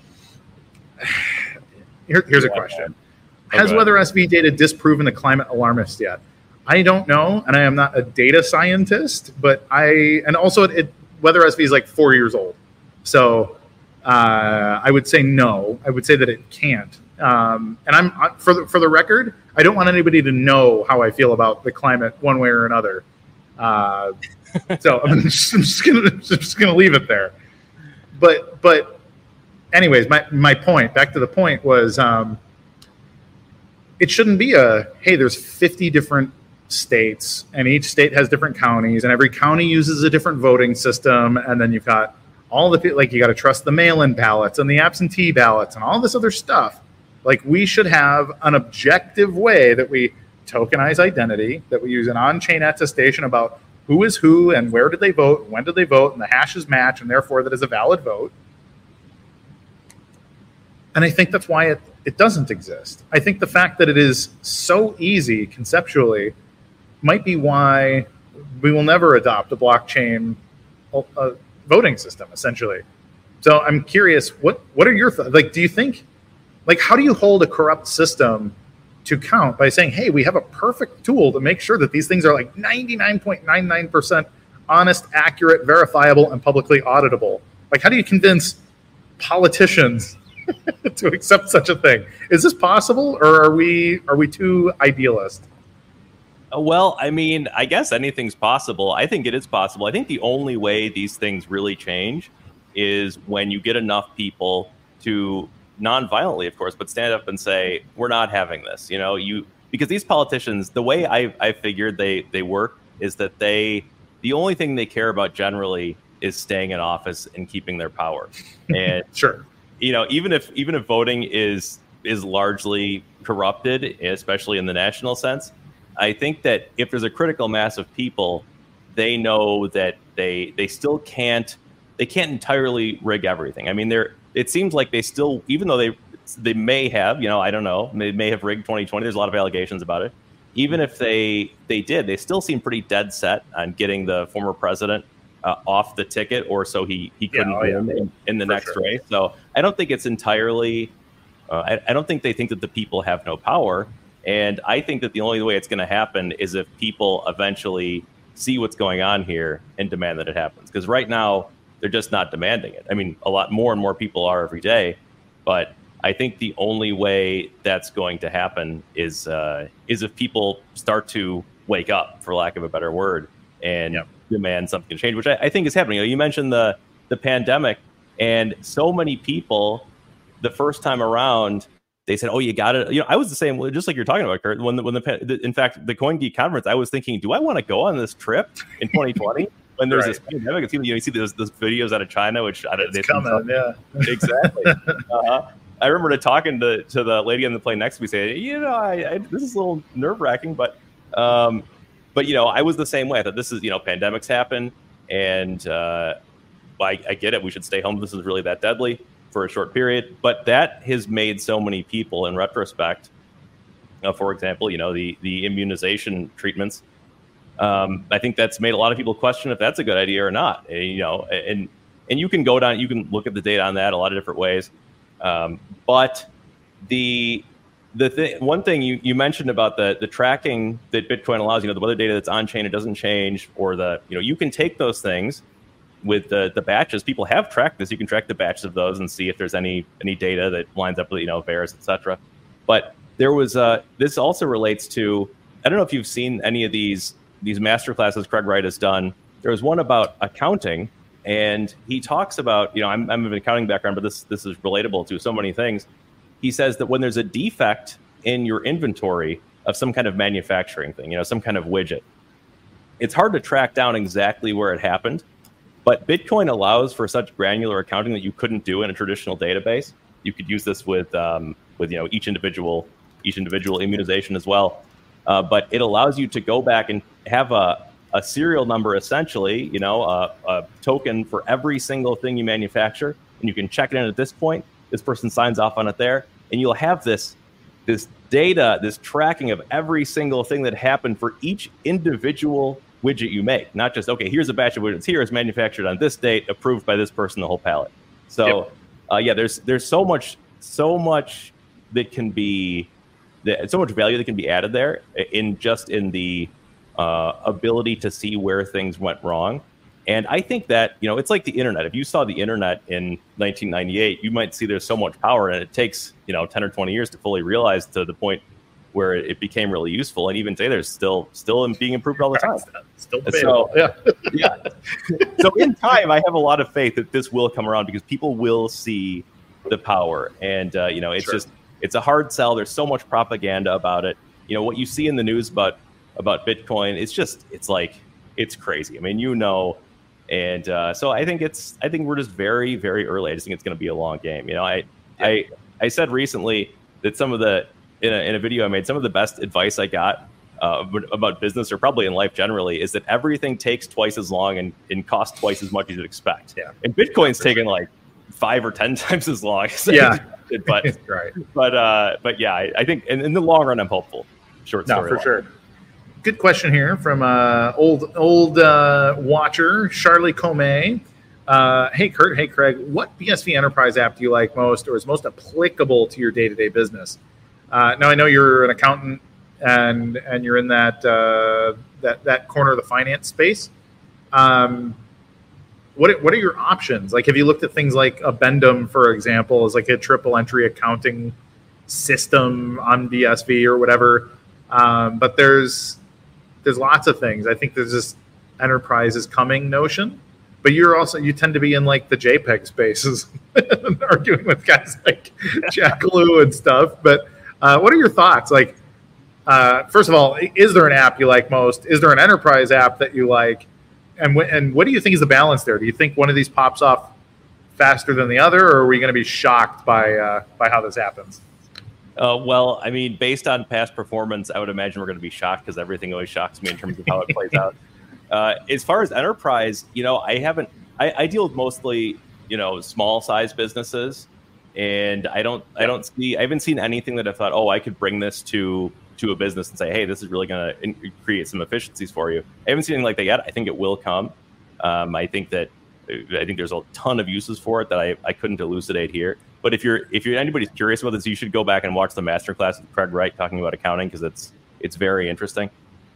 here, here's a question. Has okay. Weather S V data disproven the climate alarmist yet? I don't know, and I am not a data scientist, but I, and also it, it Weather S V is like four years old. So uh, I would say no. I would say that it can't. Um, and I'm for the, for the record, I don't want anybody to know how I feel about the climate one way or another. Uh, so I'm just, I'm just gonna just gonna leave it there. But but anyways, my my point, back to the point, was um, it shouldn't be a, hey, there's fifty different states and each state has different counties and every county uses a different voting system, and then you've got all the, like, you got to trust the mail-in ballots and the absentee ballots and all this other stuff. Like, we should have an objective way that we tokenize identity, that we use an on-chain attestation about who is who and where did they vote, when did they vote, and the hashes match, and therefore that is a valid vote. And I think that's why it, it doesn't exist. I think the fact that it is so easy conceptually might be why we will never adopt a blockchain uh, voting system, essentially. So I'm curious, what, what are your thoughts? Like, do you think... Like, how do you hold a corrupt system to count by saying, hey, we have a perfect tool to make sure that these things are like ninety-nine point nine nine percent honest, accurate, verifiable, and publicly auditable? Like, how do you convince politicians to accept such a thing? Is this possible, or are we are we too idealist? Well, I mean, I guess anything's possible. I think it is possible. I think the only way these things really change is when you get enough people to, non-violently, of course, but stand up and say, we're not having this. You know, you because these politicians, the way I I figured they they work is that they the only thing they care about generally is staying in office and keeping their power. And sure, you know, even if even if voting is is largely corrupted, especially in the national sense, I think that if there's a critical mass of people, they know that they they still can't they can't entirely rig everything. I mean, they're it seems like they still, even though they they may have, you know, I don't know, they may have rigged twenty twenty. There's a lot of allegations about it. Even if they they did, they still seem pretty dead set on getting the former president uh, off the ticket, or so he he couldn't yeah, oh, win yeah. in, in the For next sure. race. So I don't think it's entirely. Uh, I, I don't think they think that the people have no power, and I think that the only way it's going to happen is if people eventually see what's going on here and demand that it happens. Because right now, they're just not demanding it. I mean, a lot more and more people are every day, but I think the only way that's going to happen is uh, is if people start to wake up, for lack of a better word, and yep. demand something to change, which I, I think is happening. You know, you mentioned the the pandemic, and so many people, the first time around, they said, "Oh, you got it." You know, I was the same, just like you're talking about, Kurt. When the, when the in fact the CoinGeek conference, I was thinking, do I want to go on this trip in twenty twenty? When there's right. this pandemic, it's even, you know, you see those those videos out of China, which I don't. It's coming, yeah, exactly. uh-huh. I remember talking to to the lady on the plane next to me, saying, you know, I, I this is a little nerve wracking, but um, but you know, I was the same way. I thought this is, you know, pandemics happen, and uh, I, I get it. We should stay home. This is really that deadly for a short period, but that has made so many people, in retrospect, uh, for example, you know, the the immunization treatments. Um, I think that's made a lot of people question if that's a good idea or not. And, you know, and and you can go down, you can look at the data on that a lot of different ways. Um, but the the thing, one thing you, you mentioned about the the tracking that Bitcoin allows, you know, the weather data that's on chain, it doesn't change, or the, you know, you can take those things with the the batches. People have tracked this. You can track the batches of those and see if there's any any data that lines up with, you know, VAERS, et cetera. But there was uh, this also relates to, I don't know if you've seen any of these these master classes Craig Wright has done. There was one about accounting, and he talks about, you know, I'm, I'm of an accounting background, but this this is relatable to so many things. He says that when there's a defect in your inventory of some kind of manufacturing thing, you know, some kind of widget, it's hard to track down exactly where it happened. But Bitcoin allows for such granular accounting that you couldn't do in a traditional database. You could use this with um, with you know each individual each individual immunization as well. Uh, but it allows you to go back and have a, a serial number, essentially, you know, a, a token for every single thing you manufacture, and you can check it in at this point. This person signs off on it there, and you'll have this this data, this tracking of every single thing that happened for each individual widget you make. Not just, okay, here's a batch of widgets here, it's manufactured on this date, approved by this person, the whole palette. So, yep. uh, yeah, there's there's so much so much that can be. So much value that can be added there in just in the uh, ability to see where things went wrong. And I think that, you know, it's like the internet. If you saw the internet in nineteen ninety-eight, you might see there's so much power, and it takes, you know, ten or twenty years to fully realize to the point where it became really useful. And even today, there's still still being improved all the time. Still so, yeah. yeah. So in time, I have a lot of faith that this will come around because people will see the power. And, uh, you know, it's sure. just, it's a hard sell. There's so much propaganda about it. You know, what you see in the news about about Bitcoin, it's just, it's like, it's crazy. I mean, you know, and uh, so I think it's, I think we're just very, very early. I just think it's going to be a long game. You know, I, yeah. I, I said recently that some of the, in a, in a video I made, some of the best advice I got uh, about business, or probably in life generally, is that everything takes twice as long and, and costs twice as much as you'd expect. Yeah. And Bitcoin's taken like five or ten times as long. So yeah. But right. but uh, but yeah, I, I think in, in the long run, I'm hopeful. Short story. No, for long. sure. Good question here from uh, old old uh, watcher Charlie Comey. Uh, hey Kurt, hey Craig, what B S V Enterprise app do you like most, or is most applicable to your day to day business? Uh, now I know you're an accountant and and you're in that uh, that that corner of the finance space. Um, What what are your options? Like, have you looked at things like Abendum, for example, as like a triple entry accounting system on B S V or whatever? Um, but there's there's lots of things. I think there's this enterprise is coming notion, but you're also you tend to be in like the JPEG spaces, arguing with guys like Jack Lew and stuff. But uh, what are your thoughts? Like, uh, first of all, is there an app you like most? Is there an enterprise app that you like? And, w- and what do you think is the balance there? Do you think one of these pops off faster than the other, or are we going to be shocked by uh, by how this happens? Uh, well, I mean, based on past performance, I would imagine we're going to be shocked because everything always shocks me in terms of how it plays out. Uh, as far as enterprise, you know, I haven't. I, I deal with mostly, you know, small size businesses, and I don't. I don't see. I haven't seen anything that I thought, oh, I could bring this to. to a business and say, hey, this is really going to create some efficiencies for you. I haven't seen anything like that yet. I think it will come. Um, I think that I think there's a ton of uses for it that I, I couldn't elucidate here. But if you're if you're anybody's curious about this, you should go back and watch the masterclass with Craig Wright talking about accounting, because it's it's very interesting.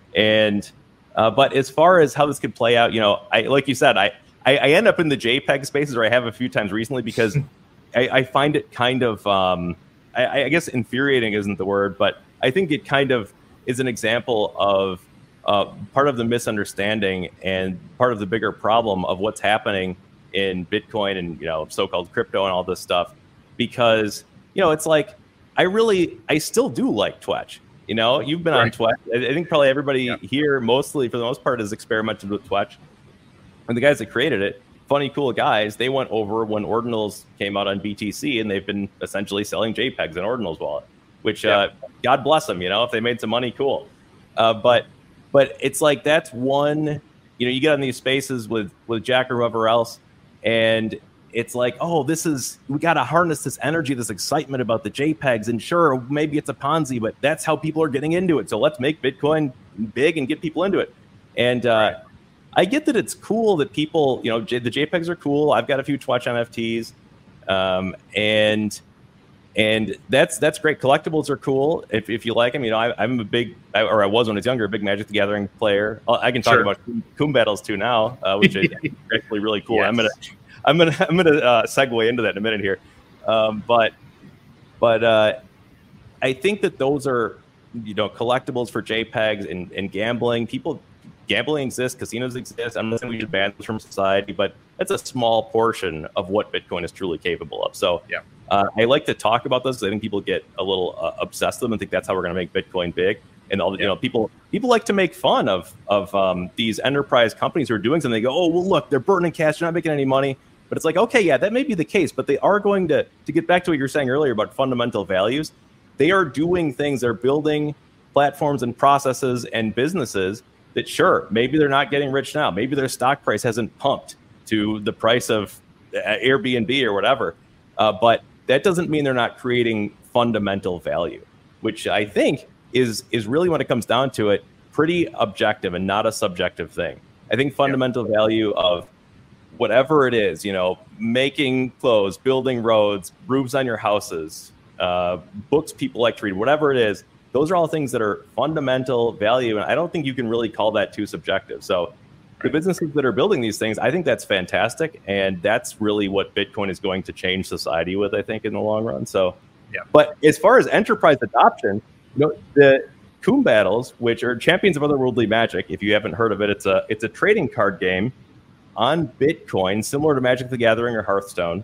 And uh, but as far as how this could play out, you know, I like you said, I I, I end up in the JPEG spaces, or I have a few times recently, because I, I find it kind of um, I, I guess infuriating isn't the word, but I think it kind of is an example of uh, part of the misunderstanding and part of the bigger problem of what's happening in Bitcoin and, you know, so-called crypto and all this stuff. Because, you know, it's like, I really, I still do like Twetch. You know, you've been right. on Twetch. I think probably everybody yeah. here, mostly for the most part, has experimented with Twetch. And the guys that created it, funny, cool guys, they went over when Ordinals came out on B T C, and they've been essentially selling JPEGs in Ordinals wallet. Which, yeah. uh, God bless them, you know, if they made some money, cool. Uh, but but it's like, that's one, you know, you get in these spaces with, with Jack or whoever else, and it's like, oh, this is, we got to harness this energy, this excitement about the JPEGs. And sure, maybe it's a Ponzi, but that's how people are getting into it. So let's make Bitcoin big and get people into it. And uh, right. I get that it's cool that people, you know, J- the JPEGs are cool. I've got a few Twetch N F Ts. Um, and... And that's that's great. Collectibles are cool if, if you like them. You know, I, I'm a big, or I was when I was younger, a big Magic the Gathering player. I can talk sure. about Coom Battles too now, uh, which is actually really cool. Yes. I'm gonna I'm gonna I'm gonna uh, segue into that in a minute here. Um, but but uh, I think that those are, you know, collectibles for JPEGs and, and gambling. People, gambling exists, casinos exist. I'm not saying we should ban this from society, but that's a small portion of what Bitcoin is truly capable of. So yeah. uh, I like to talk about this because I think people get a little uh, obsessed with them and think that's how we're going to make Bitcoin big. And all, yeah. you know, people people like to make fun of of um, these enterprise companies who are doing something. They go, oh, well, look, they're burning cash, they're not making any money. But it's like, okay, yeah, that may be the case, but they are going to, to get back to what you were saying earlier about fundamental values. They are doing things, they're building platforms and processes and businesses that, sure, maybe they're not getting rich now. Maybe their stock price hasn't pumped to the price of Airbnb or whatever. Uh, but that doesn't mean they're not creating fundamental value, which I think is is really, when it comes down to it, pretty objective and not a subjective thing. I think fundamental yeah. value of whatever it is, you know, making clothes, building roads, roofs on your houses, uh, books people like to read, whatever it is, those are all things that are fundamental value. And I don't think you can really call that too subjective. So right. the businesses that are building these things, I think that's fantastic. And that's really what Bitcoin is going to change society with, I think, in the long run. So, yeah. But as far as enterprise adoption, you know, the Coom Battles, which are Champions of Otherworldly Magic, if you haven't heard of it, it's a it's a trading card game on Bitcoin, similar to Magic the Gathering or Hearthstone.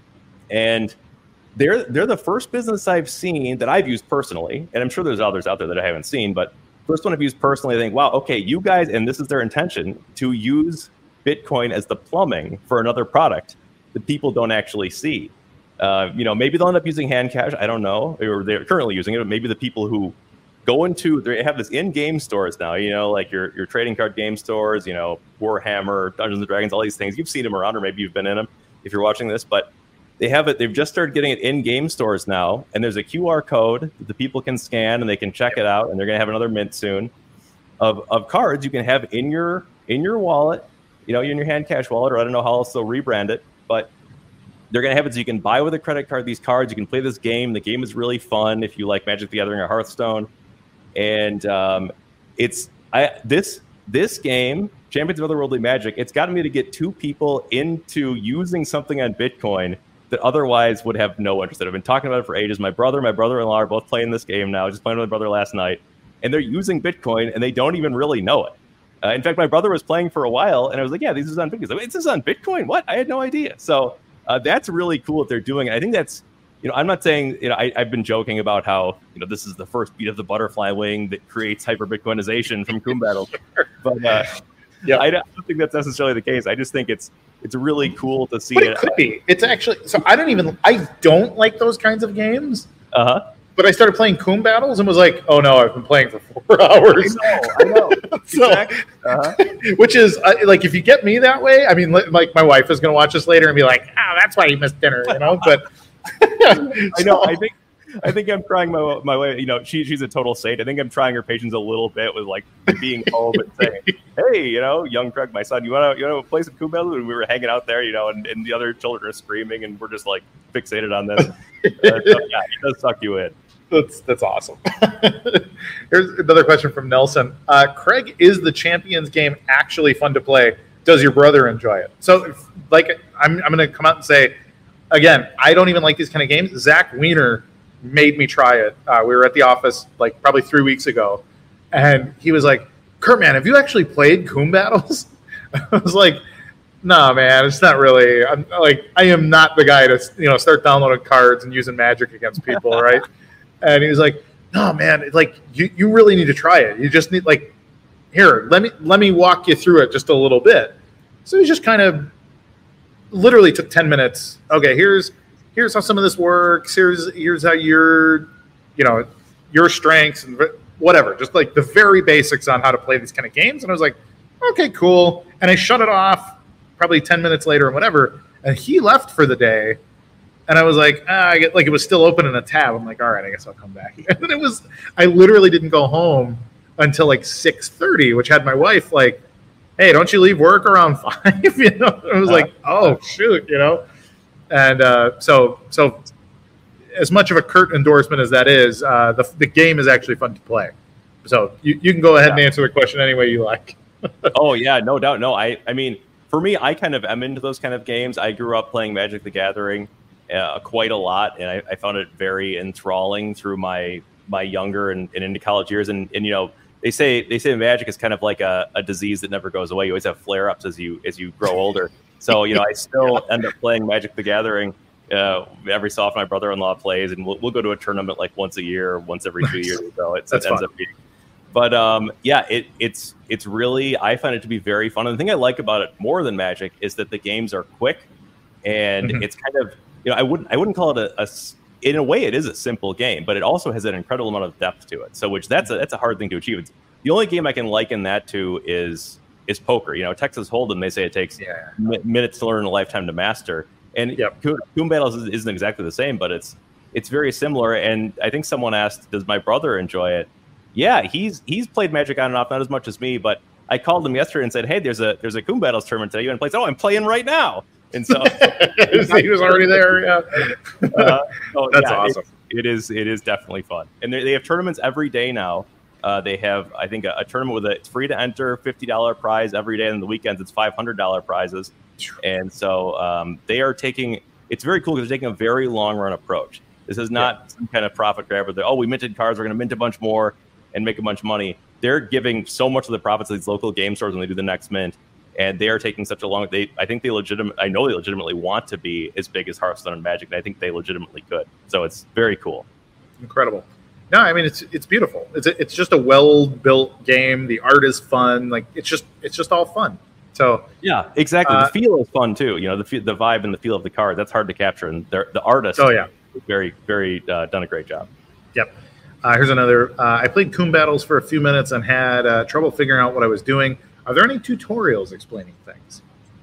And they're they're the first business I've seen that I've used personally, and I'm sure there's others out there that I haven't seen, but first one I've used personally, I think, wow, okay, you guys, and this is their intention, to use Bitcoin as the plumbing for another product that people don't actually see. Uh, you know, maybe they'll end up using hand cash, I don't know, or they're currently using it, but maybe the people who go into, they have this in-game stores now, you know, like your your trading card game stores, you know, Warhammer, Dungeons and Dragons, all these things. You've seen them around, or maybe you've been in them if you're watching this, but they have it. They've just started getting it in-game stores now, and there's a Q R code that the people can scan and they can check it out, and they're going to have another mint soon of of cards you can have in your in your wallet, you know, in your hand cash wallet, or I don't know how else they'll rebrand it, but they're going to have it so you can buy with a credit card these cards. You can play this game. The game is really fun if you like Magic the Gathering or Hearthstone. And um, it's I this this game, Champions of Otherworldly Magic, it's gotten me to get two people into using something on Bitcoin that otherwise would have no interest in. I've been talking about it for ages. My brother and my brother-in-law are both playing this game now. I just playing with my brother last night. And they're using Bitcoin, and they don't even really know it. Uh, in fact, my brother was playing for a while, and I was like, yeah, this is on Bitcoin. Like, this is on Bitcoin? What? I had no idea. So uh, that's really cool what they're doing. And I think that's, you know, I'm not saying, you know, I, I've been joking about how, you know, this is the first beat of the butterfly wing that creates hyper-Bitcoinization from Coom Battle. But uh, yeah, I don't think that's necessarily the case. I just think it's it's really cool to see but it. It could be. It's actually, so I don't even, I don't like those kinds of games. Uh-huh. But I started playing Coom Battles and was like, oh no, I've been playing for four hours. I know, I know. so, exactly. uh-huh. Which is, uh, like, if you get me that way, I mean, like, my wife is going to watch this later and be like, ah, oh, that's why you missed dinner, you know? But I know, I think, I think I'm trying my my way. You know, she she's a total saint. I think I'm trying her patience a little bit with like being home and saying, "Hey, you know, young Craig, my son, you want to you want to play some Coom Battles?" And we were hanging out there, you know, and, and the other children are screaming, and we're just like fixated on this. uh, so, yeah, it does suck you in. That's that's awesome. Here's another question from Nelson. Uh, Craig, is the Champions game actually fun to play? Does your brother enjoy it? So, if, like, I'm I'm going to come out and say, again, I don't even like these kind of games. Zach Wiener made me try it. Uh, we were at the office like probably three weeks ago, and he was like, "Kurt, man, have you actually played Coom Battles?" I was like, "No, nah, man, it's not really. I'm like, I am not the guy to you know start downloading cards and using Magic against people, right?" And he was like, "No, man, like you, you really need to try it. You just need like, here, let me let me walk you through it just a little bit." So he just kind of literally took ten minutes. Okay, here's. Here's how some of this works. Here's here's how your, you know, your strengths and whatever. Just like the very basics on how to play these kind of games. And I was like, okay, cool. And I shut it off probably ten minutes later or whatever. And he left for the day. And I was like, ah, I get like it was still open in a tab. I'm like, all right, I guess I'll come back. And it was, I literally didn't go home until like six thirty, which had my wife like, hey, don't you leave work around five? You know, I was like, oh shoot, you know. And uh, so, so as much of a Kurt endorsement as that is, uh, the the game is actually fun to play. So you, you can go ahead yeah. and answer the question any way you like. Oh yeah, no doubt. No, I I mean, for me, I kind of am into those kind of games. I grew up playing Magic the Gathering. uh, quite a lot, and I, I found it very enthralling through my my younger and, and into college years. And, and you know, they say they say Magic is kind of like a, a disease that never goes away. You always have flare ups as you as you grow older. So you know, I still yeah. end up playing Magic the Gathering uh, every so often. My brother-in-law plays, and we'll, we'll go to a tournament like once a year, or once every two years or so. It's, it ends fun. up being. But um, yeah, it, it's it's really, I find it to be very fun. And the thing I like about it more than Magic is that the games are quick, and mm-hmm. it's kind of, you know, I wouldn't I wouldn't call it a, a in a way it is a simple game, but it also has an incredible amount of depth to it. So which that's a, that's a hard thing to achieve. It's, the only game I can liken that to is is poker. You know, Texas Hold'em, they say it takes yeah. mi- minutes to learn, a lifetime to master. And yep. Coon Battles isn't exactly the same, but it's it's very similar. And I think someone asked, does my brother enjoy it? Yeah, he's he's played Magic on and off, not as much as me, but I called him yesterday and said, hey, there's a there's a Coon Battles tournament today. You want to play? Oh, I'm playing right now. And so he was already there. Yeah, uh, so, that's yeah, awesome. It, it is it is definitely fun, and they, they have tournaments every day now. Uh, they have, I think, a, a tournament with a it's free to enter, fifty dollars prize every day, and the weekends it's five hundred dollars prizes. And so um, they are taking. It's very cool because they're taking a very long run approach. This is not yeah. some kind of profit grab where they're, oh, we minted cards, we're going to mint a bunch more and make a bunch of money. They're giving so much of the profits to these local game stores when they do the next mint. And they are taking such a long. They, I think they legitimate. I know they legitimately want to be as big as Hearthstone and Magic, and I think they legitimately could. So it's very cool. Incredible. No, I mean it's it's beautiful. It's a, it's just a well built game. The art is fun. Like it's just it's just all fun. So yeah, exactly. Uh, the feel is fun too. You know, the the vibe and the feel of the card. That's hard to capture, and the artist. Oh yeah, very very uh, done a great job. Yep. Uh, here's another. Uh, I played Coon Battles for a few minutes and had uh, trouble figuring out what I was doing. Are there any tutorials explaining things?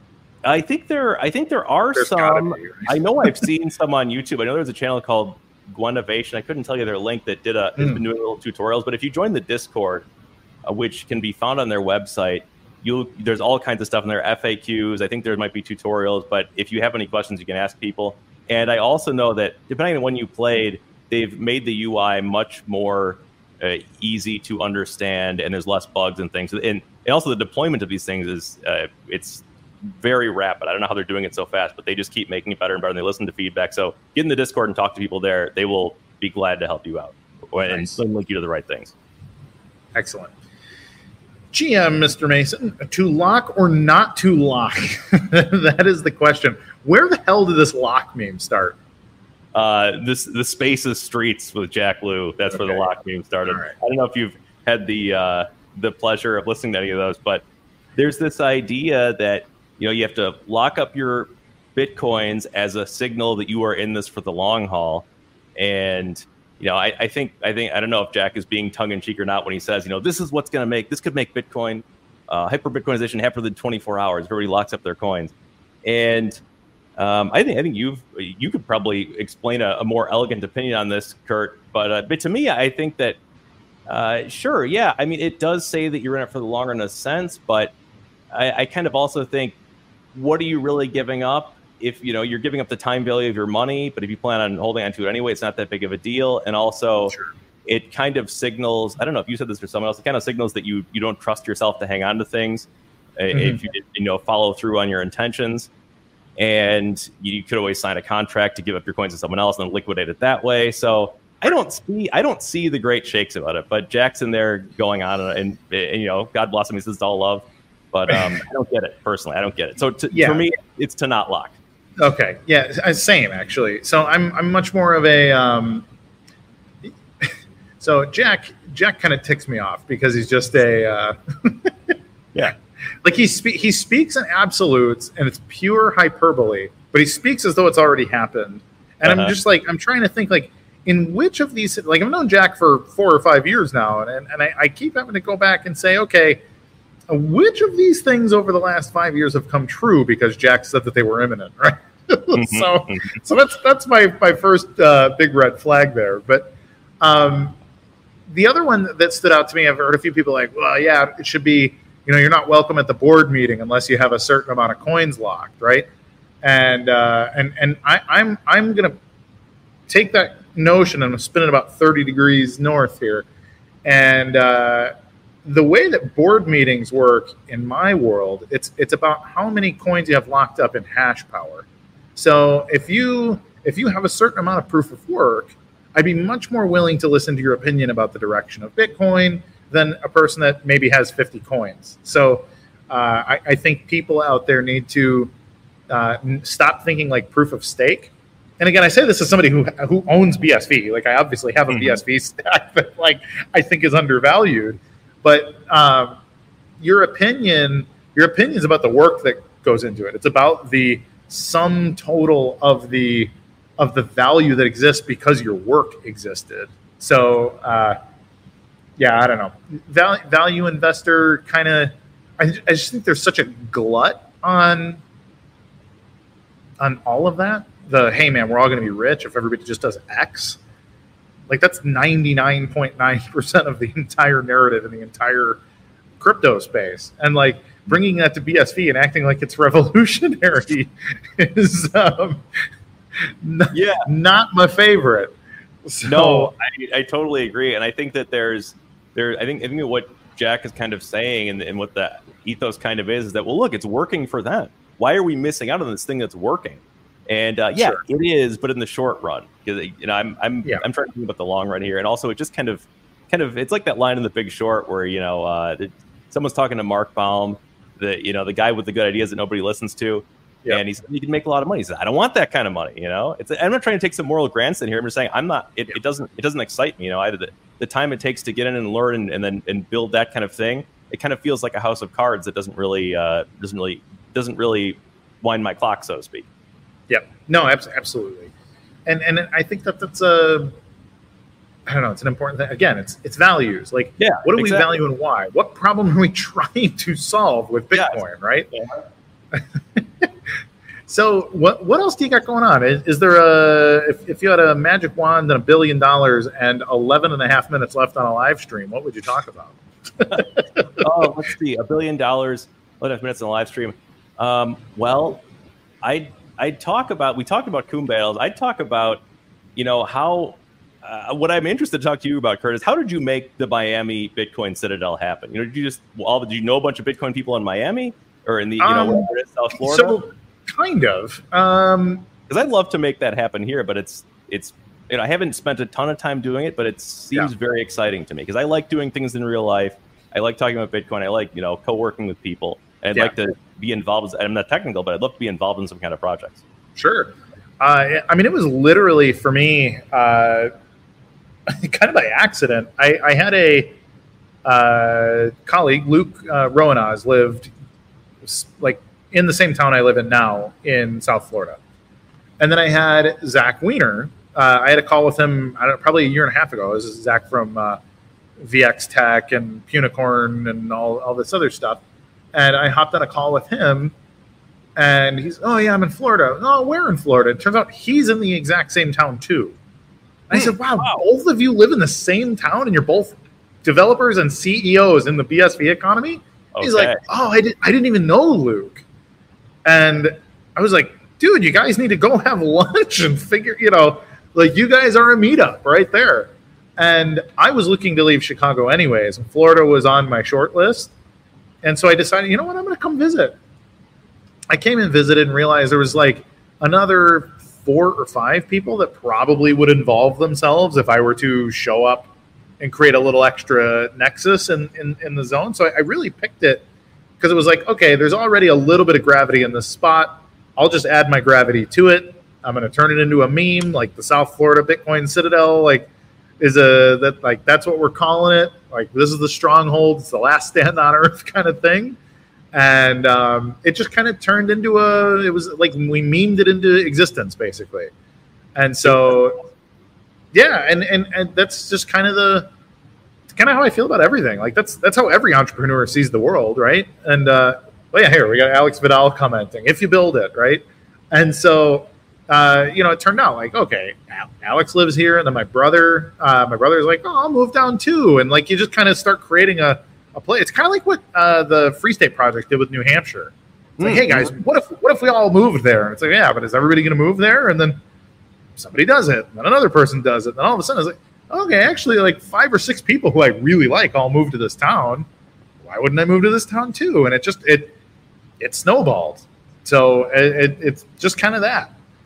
I think there. I think there are There's some. Be, right? I know I've seen some on YouTube. I know there's a channel called Gwenovation. I couldn't tell you their link that did a. Mm. Has been doing little tutorials. But if you join the Discord, uh, which can be found on their website, you there's all kinds of stuff in there. F A Qs. I think there might be tutorials. But if you have any questions, you can ask people. And I also know that depending on when you played, they've made the U I much more uh, easy to understand, and there's less bugs and things. And And also the deployment of these things is uh, it's very rapid. I don't know how they're doing it so fast, but they just keep making it better and better, and they listen to feedback. So get in the Discord and talk to people there. They will be glad to help you out and nice. link you to the right things. Excellent. G M, Mister Mason, to lock or not to lock? That is the question. Where the hell did this lock meme start? Uh, this the Spaces Streets with Jack Lew. That's okay. Where the lock meme started. Right. I don't know if you've had the... Uh, the pleasure of listening to any of those, but there's this idea that, you know, you have to lock up your Bitcoins as a signal that you are in this for the long haul. And, you know, I, I think, I think, I don't know if Jack is being tongue in cheek or not when he says, you know, this is what's going to make, this could make Bitcoin, uh, hyper Bitcoinization happen within twenty-four hours. Everybody locks up their coins. And um, I think, I think you've, you could probably explain a, a more elegant opinion on this, Kurt, but, uh, but to me, I think that, Uh, sure, yeah. I mean, it does say that you're in it for the long run in a sense, but I, I kind of also think, what are you really giving up? If, you know, you're giving up the time value of your money, but if you plan on holding on to it anyway, it's not that big of a deal. And also, sure. It kind of signals, I don't know if you said this or someone else, it kind of signals that you, you don't trust yourself to hang on to things. Mm-hmm. If you, you know, follow through on your intentions. And you, you could always sign a contract to give up your coins to someone else and then liquidate it that way. So I don't see I don't see the great shakes about it, but Jack's in there going on, and, and, and you know, God bless him, he says it's all love, but um, I don't get it personally. I don't get it. So to, yeah. for me, it's to not lock. Okay, yeah, same actually. So I'm I'm much more of a um, so Jack Jack kind of ticks me off because he's just a uh, yeah, like he spe- he speaks in absolutes and it's pure hyperbole, but he speaks as though it's already happened, and uh-huh. I'm just like I'm trying to think like. In which of these, like I've known Jack for four or five years now, and, and I, I keep having to go back and say, okay, which of these things over the last five years have come true because Jack said that they were imminent, right? Mm-hmm. so so that's that's my, my first uh, big red flag there. But um, the other one that stood out to me, I've heard a few people like, well, yeah, it should be, you know, you're not welcome at the board meeting unless you have a certain amount of coins locked, right? And uh, and and I, I'm I'm gonna take that notion and I'm spinning about thirty degrees north here. And uh, the way that board meetings work in my world, it's it's about how many coins you have locked up in hash power. So if you if you have a certain amount of proof of work, I'd be much more willing to listen to your opinion about the direction of Bitcoin than a person that maybe has fifty coins. So uh, I, I think people out there need to uh, stop thinking like proof of stake. And again, I say this as somebody who who owns B S V. Like I obviously have a mm-hmm. B S V stack that like I think is undervalued. But um, your opinion, your opinion is about the work that goes into it. It's about the sum total of the of the value that exists because your work existed. So, uh, yeah, I don't know. Value, value investor kind of, I, I just think there's such a glut on on all of that. The, hey, man, we're all going to be rich if everybody just does X. Like, that's ninety-nine point nine percent of the entire narrative in the entire crypto space. And, like, bringing that to B S V and acting like it's revolutionary is... Um, Not, yeah, not my favorite. So. No, I, I totally agree, and I think that there's there. I think I think what Jack is kind of saying, and, and what the ethos kind of is, is that well, look, it's working for them. Why are we missing out on this thing that's working? And uh, yeah, sure. It is, but in the short run, because you know, I'm I'm yeah. I'm trying to think about the long run here, and also it just kind of kind of it's like that line in The Big Short where you know uh, it, someone's talking to Mark Baum, the you know the guy with the good ideas that nobody listens to. Yep. And he said, you can make a lot of money. He said, I don't want that kind of money. You know, it's, I'm not trying to take some moral grandstand here. I'm just saying I'm not, it, yep. it doesn't, it doesn't excite me. You know, I, the, the time it takes to get in and learn and, and then, and build that kind of thing. It kind of feels like a house of cards that doesn't really, uh, doesn't really, doesn't really wind my clock, so to speak. Yep. No, absolutely. And, and I think that that's a, I don't know. It's an important thing. Again, it's, it's values. Like, yeah, what do exactly. we value and why? What problem are we trying to solve with Bitcoin? Yeah. Right. Yeah. So what what else do you got going on? Is, is there a if, if you had a magic wand and a billion dollars and eleven and a half minutes left on a live stream, what would you talk about? Oh, let's see, a billion dollars, eleven and a half minutes on a live stream. Um, well, I I talk about we talked about coon bales. I'd talk about you know how uh, what I'm interested to talk to you about, Curtis. How did you make the Miami Bitcoin Citadel happen? You know, did you just all did you know a bunch of Bitcoin people in Miami or in the you um, know where it is, South Florida? So, Kind of, um, because I'd love to make that happen here, but it's it's you know I haven't spent a ton of time doing it, but it seems yeah. very exciting to me because I like doing things in real life. I like talking about Bitcoin. I like you know co-working with people, and I'd yeah. like to be involved. I'm not technical, but I'd love to be involved in some kind of projects. Sure, uh, I mean it was literally for me uh, kind of by accident. I, I had a uh, colleague, Luke uh, Rowanaz, lived like. in the same town I live in now in South Florida. And then I had Zach Wiener. Uh, I had a call with him I don't know, probably a year and a half ago. This is Zach from uh, V X Tech and Punicorn and all, all this other stuff. And I hopped on a call with him and he's, oh yeah, I'm in Florida. Oh, where in Florida? It turns out he's in the exact same town too. And I said, wow, wow, both of you live in the same town and you're both developers and C E Os in the B S V economy? Okay. He's like, oh, I, did, I didn't even know Luke. And I was like, dude, you guys need to go have lunch and figure, you know, like you guys are a meetup right there. And I was looking to leave Chicago anyways, and Florida was on my short list. And so I decided, you know what, I'm going to come visit. I came and visited and realized there was like another four or five people that probably would involve themselves if I were to show up and create a little extra nexus in, in, in the zone. So I, I really picked it because it was like, okay, there's already a little bit of gravity in this spot. I'll just add my gravity to it. I'm going to turn it into a meme, like the South Florida Bitcoin Citadel, like is a that like that's what we're calling it. Like this is the stronghold. It's the last stand on earth kind of thing. And um, it just kind of turned into a. It was like we memed it into existence basically. And so, yeah, and and and that's just kind of the. Kind of how I feel about everything. Like that's that's how every entrepreneur sees the world, right? And uh, well, yeah, here we got Alex Vidal commenting, "If you build it, right?" And so, uh, you know, it turned out like, okay, Alex lives here, and then my brother, uh, my brother's like, "Oh, I'll move down too," and like you just kind of start creating a a play. It's kind of like what uh, the Free State Project did with New Hampshire. It's like, mm-hmm. hey guys, what if what if we all moved there? And it's like, yeah, but is everybody going to move there? And then somebody does it, and then another person does it, and then all of a sudden it's like. Okay, actually, like five or six people who I really like all moved to this town. Why wouldn't I move to this town too? And it just it it snowballed. So it, it it's just kind of that.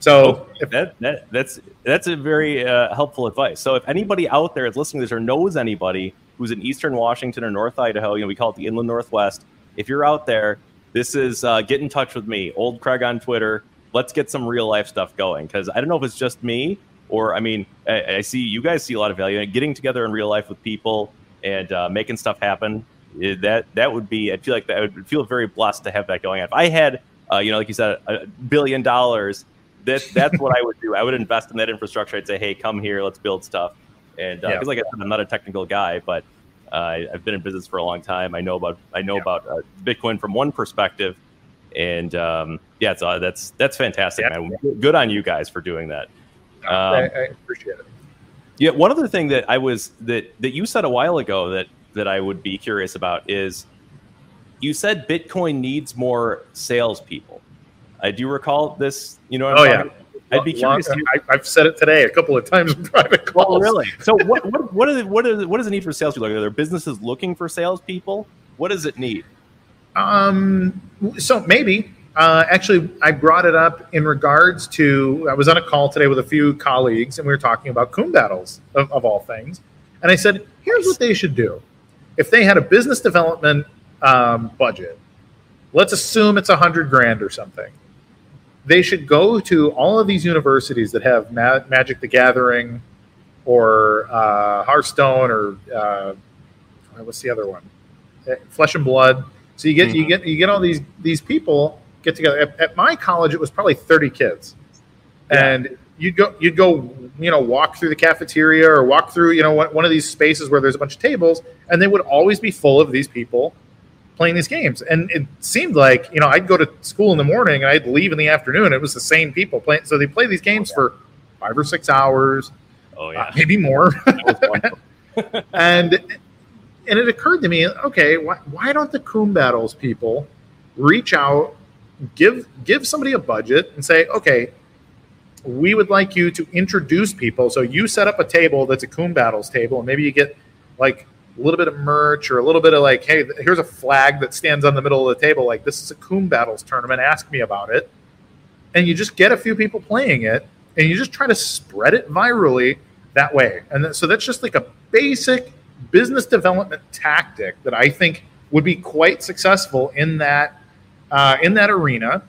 So if, that, that that's that's a very uh, helpful advice. So if anybody out there is listening to this or knows anybody who's in Eastern Washington or North Idaho, you know, we call it the Inland Northwest. If you're out there, this is uh, get in touch with me, Old Craig on Twitter. Let's get some real life stuff going, because I don't know if it's just me or, I mean, I, I see you guys see a lot of value in getting together in real life with people and uh, making stuff happen. It, that that would be, I feel like that I would feel very blessed to have that going on. If I had, uh, you know, like you said, a billion dollars, that that's what I would do. I would invest in that infrastructure. I'd say, hey, come here, let's build stuff. And because, uh, yeah. like I said, I'm not a technical guy, but uh, I've been in business for a long time. I know about I know yeah. about uh, Bitcoin from one perspective. And um, yeah, so that's that's fantastic, yeah. man. Good on you guys for doing that. Um, I, I appreciate it. Yeah, one other thing that I was that that you said a while ago that that I would be curious about is you said Bitcoin needs more salespeople. I do recall this. You know, what oh I'm yeah. talking? I'd be curious. Long, I, I've said it today a couple of times in private calls. Oh, really? So what what what is what is what does it need for salespeople? Are there businesses looking for salespeople? What does it need? Um, so maybe, uh, actually I brought it up in regards to, I was on a call today with a few colleagues and we were talking about Coon Battles of, of all things. And I said, here's what they should do. If they had a business development, um, budget, let's assume it's a hundred grand or something. They should go to all of these universities that have Ma- Magic the Gathering or, uh, Hearthstone or, uh, what's the other one? Flesh and Blood. So you get mm-hmm. you get you get all these these people get together. At, at my college, it was probably thirty kids, yeah. and you'd go you'd go you know walk through the cafeteria or walk through you know one of these spaces where there's a bunch of tables, and they would always be full of these people playing these games. And it seemed like you know I'd go to school in the morning and I'd leave in the afternoon. It was the same people playing. So they play these games oh, yeah. for five or six hours, oh yeah, uh, maybe more, and. And it occurred to me, okay, why, why don't the Coon Battles people reach out, give give somebody a budget and say, okay, we would like you to introduce people. So you set up a table that's a Coon Battles table, and maybe you get like a little bit of merch or a little bit of like, hey, here's a flag that stands on the middle of the table. Like, this is a Coon Battles tournament. Ask me about it. And you just get a few people playing it, and you just try to spread it virally that way. And th- so that's just like a basic business development tactic that I think would be quite successful in that uh, in that arena.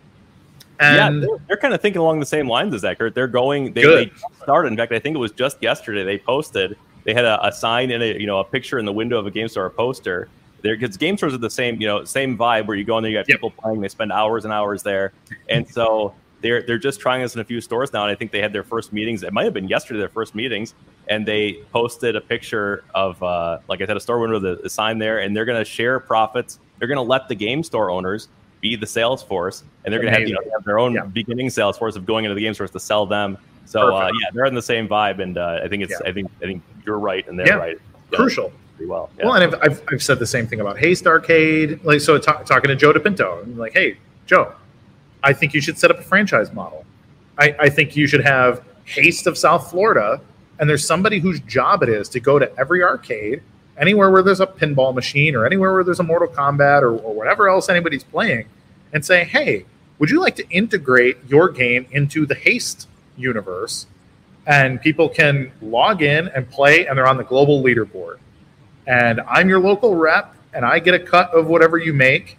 And yeah, they're, they're kind of thinking along the same lines as that, Kurt. They're going. They, they started. In fact, I think it was just yesterday they posted. They had a, a sign in a you know a picture in the window of a game store, a poster. There, because game stores are the same you know same vibe where you go in there, you got yep. people playing, they spend hours and hours there, and so. They're they're just trying this in a few stores now, and I think they had their first meetings. It might have been yesterday, their first meetings, and they posted a picture of, uh, like I said, a store window, the, the sign there, and they're going to share profits. They're going to let the game store owners be the sales force, and they're going to have, you know, have their own yeah. beginning sales force of going into the game stores to sell them. So uh, yeah, they're in the same vibe, and uh, I think it's yeah. I think I think you're right, and they're yeah. right. Yeah. Crucial. Pretty well. Yeah. Well, and I've, I've I've said the same thing about Haste Arcade. Like so, t- talking to Joe DePinto, I'm like, hey, Joe. I think you should set up a franchise model. I, I think you should have Haste of South Florida, and there's somebody whose job it is to go to every arcade, anywhere where there's a pinball machine or anywhere where there's a Mortal Kombat or, or whatever else anybody's playing, and say, hey, would you like to integrate your game into the Haste universe? And people can log in and play, and they're on the global leaderboard. And I'm your local rep, and I get a cut of whatever you make.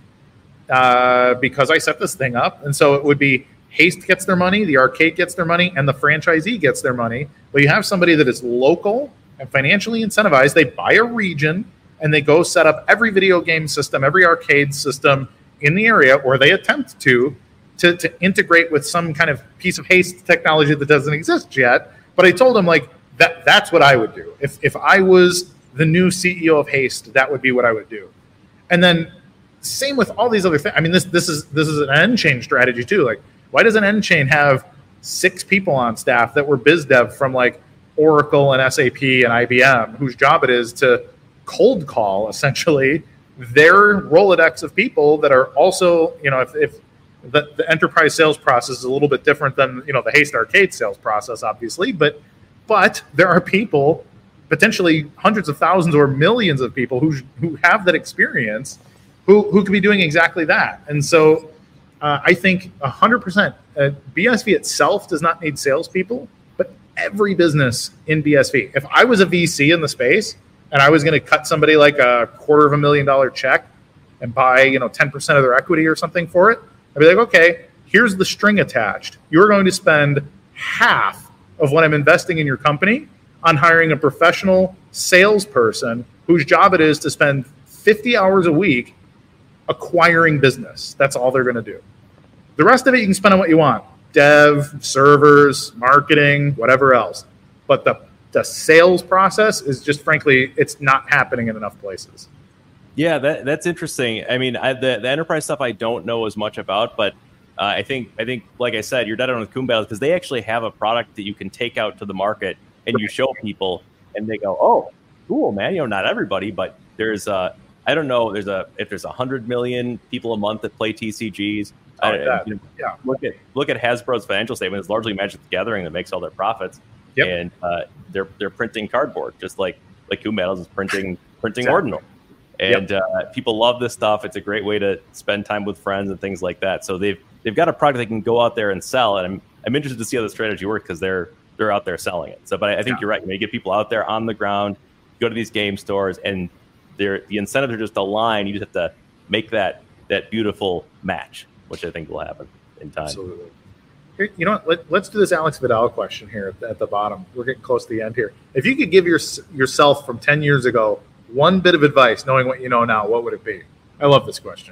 Uh, because I set this thing up. And so it would be Haste gets their money, the arcade gets their money, and the franchisee gets their money. But you have somebody that is local and financially incentivized. They buy a region and they go set up every video game system, every arcade system in the area, or they attempt to, to, to integrate with some kind of piece of Haste technology that doesn't exist yet. But I told them, like, that that's what I would do. If, if I was the new C E O of Haste, that would be what I would do. And then same with all these other things. I mean, this this is this is an end chain strategy too. Like, why does an end chain have six people on staff that were biz dev from like Oracle and S A P and I B M, whose job it is to cold call essentially their Rolodex of people that are also, you know, if, if the, the enterprise sales process is a little bit different than, you know, the Haste Arcade sales process, obviously, but but there are people, potentially hundreds of thousands or millions of people who who have that experience. Who who could be doing exactly that. And so Uh, I think one hundred percent. Uh, B S V itself does not need salespeople, but every business in B S V. If I was a V C in the space and I was going to cut somebody like a quarter of a million dollar check and buy, you know, ten percent of their equity or something for it, I'd be like, okay, here's the string attached. You're going to spend half of what I'm investing in your company on hiring a professional salesperson whose job it is to spend fifty hours a week acquiring business. That's all they're going to do. The rest of it you can spend on what you want. Dev, servers, marketing, whatever else. But the, the sales process is just, frankly, it's not happening in enough places. Yeah, that, that's interesting. I mean, I, the, the enterprise stuff I don't know as much about, but uh, I think, I think, like I said, you're dead on with Coon Battles because they actually have a product that you can take out to the market and you show people and they go, oh, cool, man. You know, not everybody, but there's uh I don't know. There's a if there's a hundred million people a month that play T C Gs. Oh, uh, you know, yeah. Look at look at Hasbro's financial statement. It's largely Magic the Gathering that makes all their profits, yep. and uh, they're they're printing cardboard just like like Coon Battles is printing printing exactly. Ordinal, and yep. uh, people love this stuff. It's a great way to spend time with friends and things like that. So they've they've got a product they can go out there and sell, and I'm I'm interested to see how the strategy works because they're they're out there selling it. So, but I, I think yeah. you're right. You know, you get people out there on the ground, go to these game stores, and they're, the incentives are just aligned. You just have to make that that beautiful match, which I think will happen in time. Absolutely. Here, you know what? Let, let's do this Alex Vidal question here at the, at the bottom. We're getting close to the end here. If you could give your, yourself from ten years ago one bit of advice, knowing what you know now, what would it be? I love this question.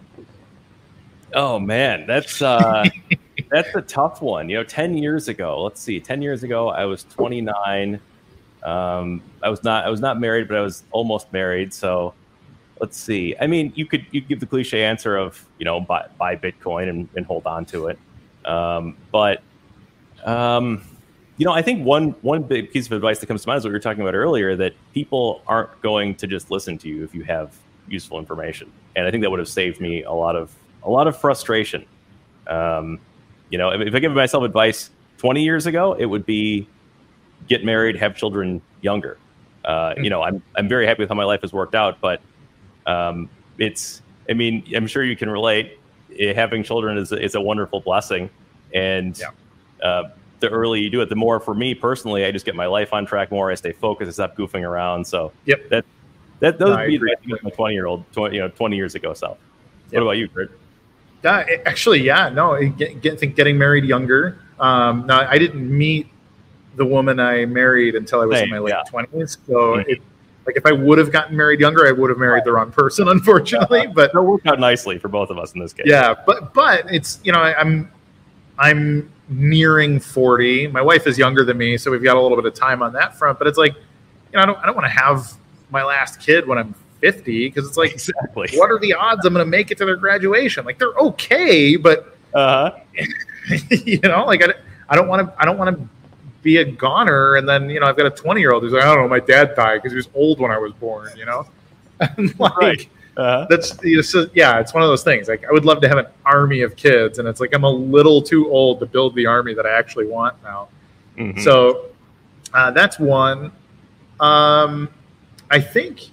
Oh, man, that's uh, that's a tough one. You know, ten years ago, let's see, ten years ago, I was twenty-nine. Um, I was not I was not married, but I was almost married. So let's see. I mean, you could you could give the cliche answer of, you know, buy, buy Bitcoin and, and hold on to it. Um, but, um, you know, I think one one big piece of advice that comes to mind is what we were talking about earlier, that people aren't going to just listen to you if you have useful information. And I think that would have saved me a lot of a lot of frustration. Um, you know, if, if I give myself advice twenty years ago, it would be get married, have children younger. Uh, you know, I'm I'm very happy with how my life has worked out, but um, it's, I mean, I'm sure you can relate. Having children is is a wonderful blessing, and yeah. uh, the earlier you do it, the more, for me personally, I just get my life on track more. I stay focused. I stop goofing around. So yep, that that those no, would be the my twenty year old, twenty, you know, twenty years ago self. Yep. What about you, Kurt? Uh, actually, yeah, no, I get, get, think getting married younger. Um, no, I didn't meet the woman I married until I was Same, in my late yeah. twenties. So, Mm-hmm. it, like, if I would have gotten married younger, I would have married the wrong person, unfortunately. But it worked out nicely for both of us in this case. yeah, but but it's, you know, I, I'm I'm nearing forty. My wife is younger than me, so we've got a little bit of time on that front. But it's like, you know, I don't I don't want to have my last kid when I'm fifty, because it's like, exactly. What are the odds I'm going to make it to their graduation? Like, they're okay, but uh-huh. you know, like I, I don't want to I don't want to be a goner, and then, you know, I've got a twenty year old who's like, I don't know, my dad died because he was old when I was born, you know. And like, right. uh-huh. that's, you know, so, yeah, it's one of those things. Like, I would love to have an army of kids, and it's like I'm a little too old to build the army that I actually want now. Mm-hmm. So uh, that's one. Um, I think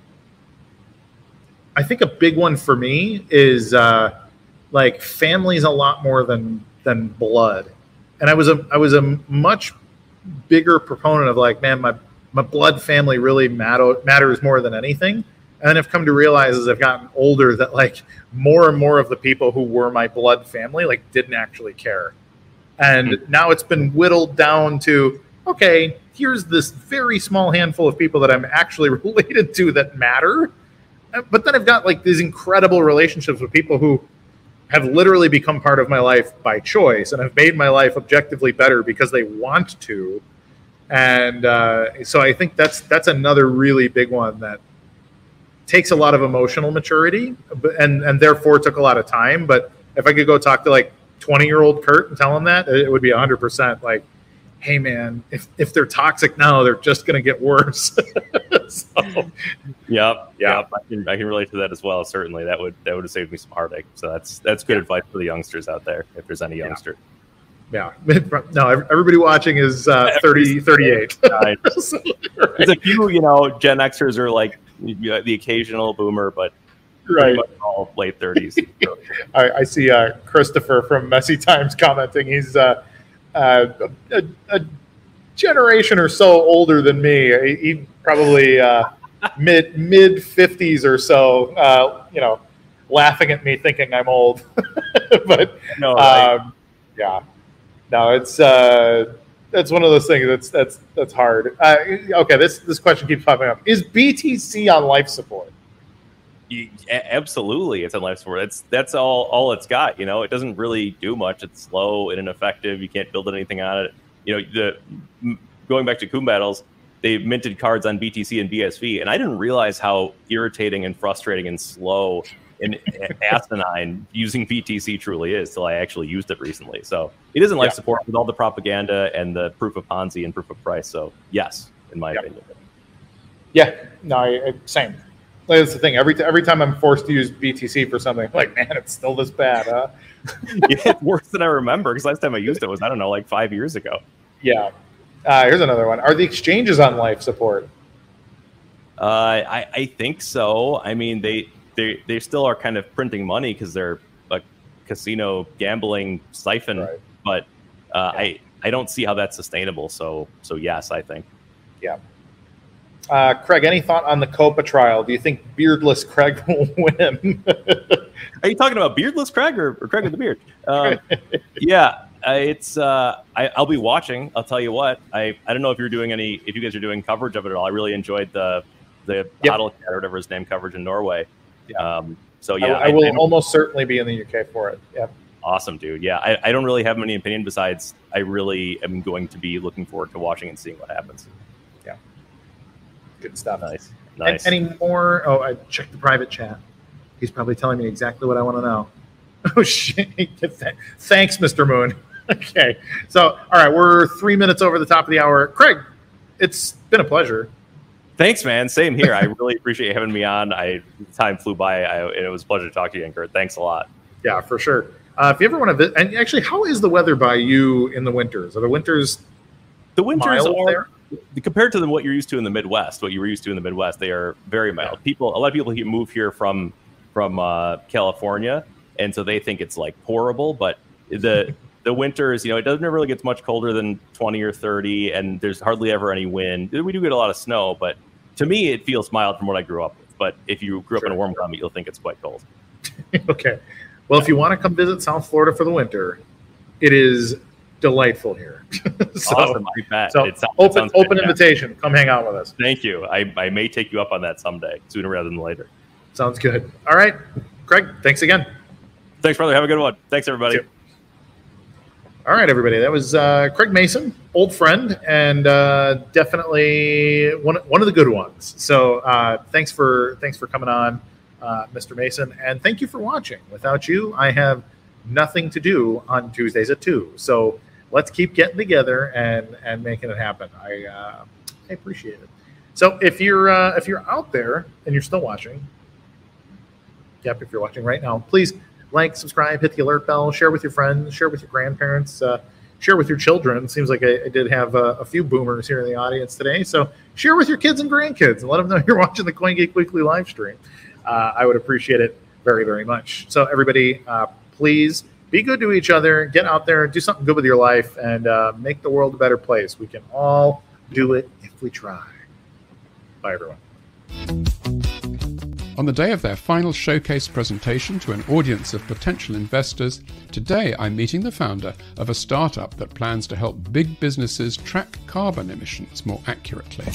I think a big one for me is uh, like family's a lot more than than blood, and I was a I was a much bigger proponent of like, man, my my blood family really matter, matters more than anything. And then I've come to realize as I've gotten older that like more and more of the people who were my blood family like didn't actually care. And mm-hmm. now it's been whittled down to, okay, here's this very small handful of people that I'm actually related to that matter. But then I've got like these incredible relationships with people who have literally become part of my life by choice and have made my life objectively better because they want to. And uh, so I think that's that's another really big one that takes a lot of emotional maturity and, and therefore took a lot of time. But if I could go talk to like twenty-year-old Kurt and tell him that, it would be one hundred percent like, hey, man, if, if they're toxic now, they're just going to get worse. So, yep, yeah, yep. I can I can relate to that as well. Certainly, that would that would have saved me some heartache. So that's that's good yeah. advice for the youngsters out there, if there's any youngster. Yeah, yeah. No, everybody watching is uh, thirty, thirty-eight. So, there's a few, you know, Gen Xers are like the occasional boomer, but Right. All late thirties. So. I, I see uh, Christopher from Messy Times commenting. He's uh, uh, a, a generation or so older than me. He, he probably uh, mid mid fifties or so. Uh, you know, laughing at me, thinking I'm old. But no, right. um, yeah, no, it's uh, that's one of those things. That's that's that's hard. Uh, okay, this this question keeps popping up. Is B T C on life support? You, absolutely, it's on life support. That's that's all all it's got. You know, it doesn't really do much. It's slow and ineffective. You can't build anything on it. You know, the going back to Coon Battles, they minted cards on B T C and B S V, and I didn't realize how irritating and frustrating and slow and asinine using B T C truly is till I actually used it recently. So it is in life yeah. support with all the propaganda and the proof of Ponzi and proof of price. So yes, in my yeah. opinion. Yeah, no, I, same. That's the thing. Every every time I'm forced to use B T C for something, I'm like, man, it's still this bad, huh? Yeah, it's worse than I remember because last time I used it was, I don't know, like five years ago. Yeah. Uh, here's another one. Are the exchanges on life support? Uh, I, I think so. I mean, they, they, they still are kind of printing money because they're a casino gambling siphon, right. but uh, yeah. I, I don't see how that's sustainable. So, so yes, I think. Yeah. Uh, Craig, any thought on the Copa trial? Do you think beardless Craig will win? Are you talking about beardless Craig or, or Craig with the beard? Um, yeah, uh, it's. Uh, I, I'll be watching. I'll tell you what. I, I don't know if you're doing any. If you guys are doing coverage of it at all. I really enjoyed the the yep. Bottle Cat or whatever his name coverage in Norway. Yeah. Um, so yeah, I, I will I, I almost certainly be in the U K for it. Yeah. Awesome, dude. Yeah, I, I don't really have any opinion besides I really am going to be looking forward to watching and seeing what happens. Good stuff. Nice. Nice. Any more? Oh, I checked the private chat. He's probably telling me exactly what I want to know. Oh, shit. Thanks, Mister Moon. Okay. So, all right, we're three minutes over the top of the hour. Craig, it's been a pleasure. Thanks, man. Same here. I really appreciate you having me on. I Time flew by, I, and it was a pleasure to talk to you again, Kurt. Thanks a lot. Yeah, for sure. Uh, if you ever want to visit, and actually, how is the weather by you in the winters? Are the winters The winters mild are... there? Compared to what you're used to in the Midwest, what you were used to in the Midwest, they are very mild. People, a lot of people here move here from from uh, California, and so they think it's like horrible. But the the winters, you know, it doesn't really get much colder than twenty or thirty, and there's hardly ever any wind. We do get a lot of snow, but to me, it feels mild from what I grew up with. But if you grew up sure. in a warm climate, you'll think it's quite cold. Okay, well, if you want to come visit South Florida for the winter, it is delightful here. So, awesome. I bet. So it sounds, open, it open invitation. Come hang out with us. Thank you. I, I may take you up on that someday, sooner rather than later. Sounds good. All right, Craig, thanks again. Thanks, brother. Have a good one. Thanks, everybody. All right, everybody. That was uh, Craig Mason, old friend, and uh, definitely one one of the good ones. So uh, thanks for thanks for coming on, uh, Mister Mason, and thank you for watching. Without you, I have nothing to do on Tuesdays at two. So let's keep getting together and and making it happen. I uh, I appreciate it. So if you're uh, if you're out there and you're still watching, yep, if you're watching right now, please like, subscribe, hit the alert bell, share with your friends, share with your grandparents, uh, share with your children. Seems like I, I did have a, a few boomers here in the audience today. So share with your kids and grandkids and let them know you're watching the CoinGeek Weekly live stream. Uh, I would appreciate it very, very much. So everybody, uh, please be good to each other. Get out there, do something good with your life, and uh, make the world a better place. We can all do it if we try. Bye, everyone. On the day of their final showcase presentation to an audience of potential investors, today I'm meeting the founder of a startup that plans to help big businesses track carbon emissions more accurately.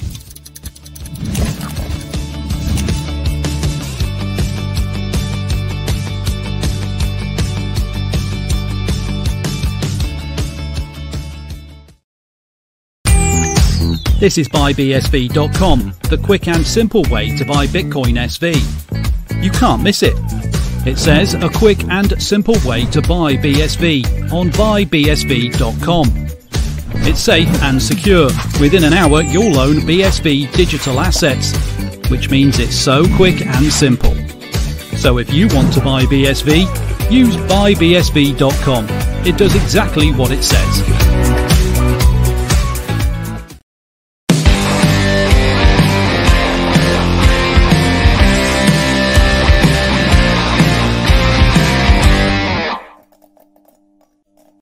This is buy B S V dot com, the quick and simple way to buy Bitcoin S V. You can't miss it. It says a quick and simple way to buy B S V on buy B S V dot com. It's safe and secure. Within an hour, you'll own B S V digital assets, which means it's so quick and simple. So if you want to buy B S V, use buy B S V dot com. It does exactly what it says.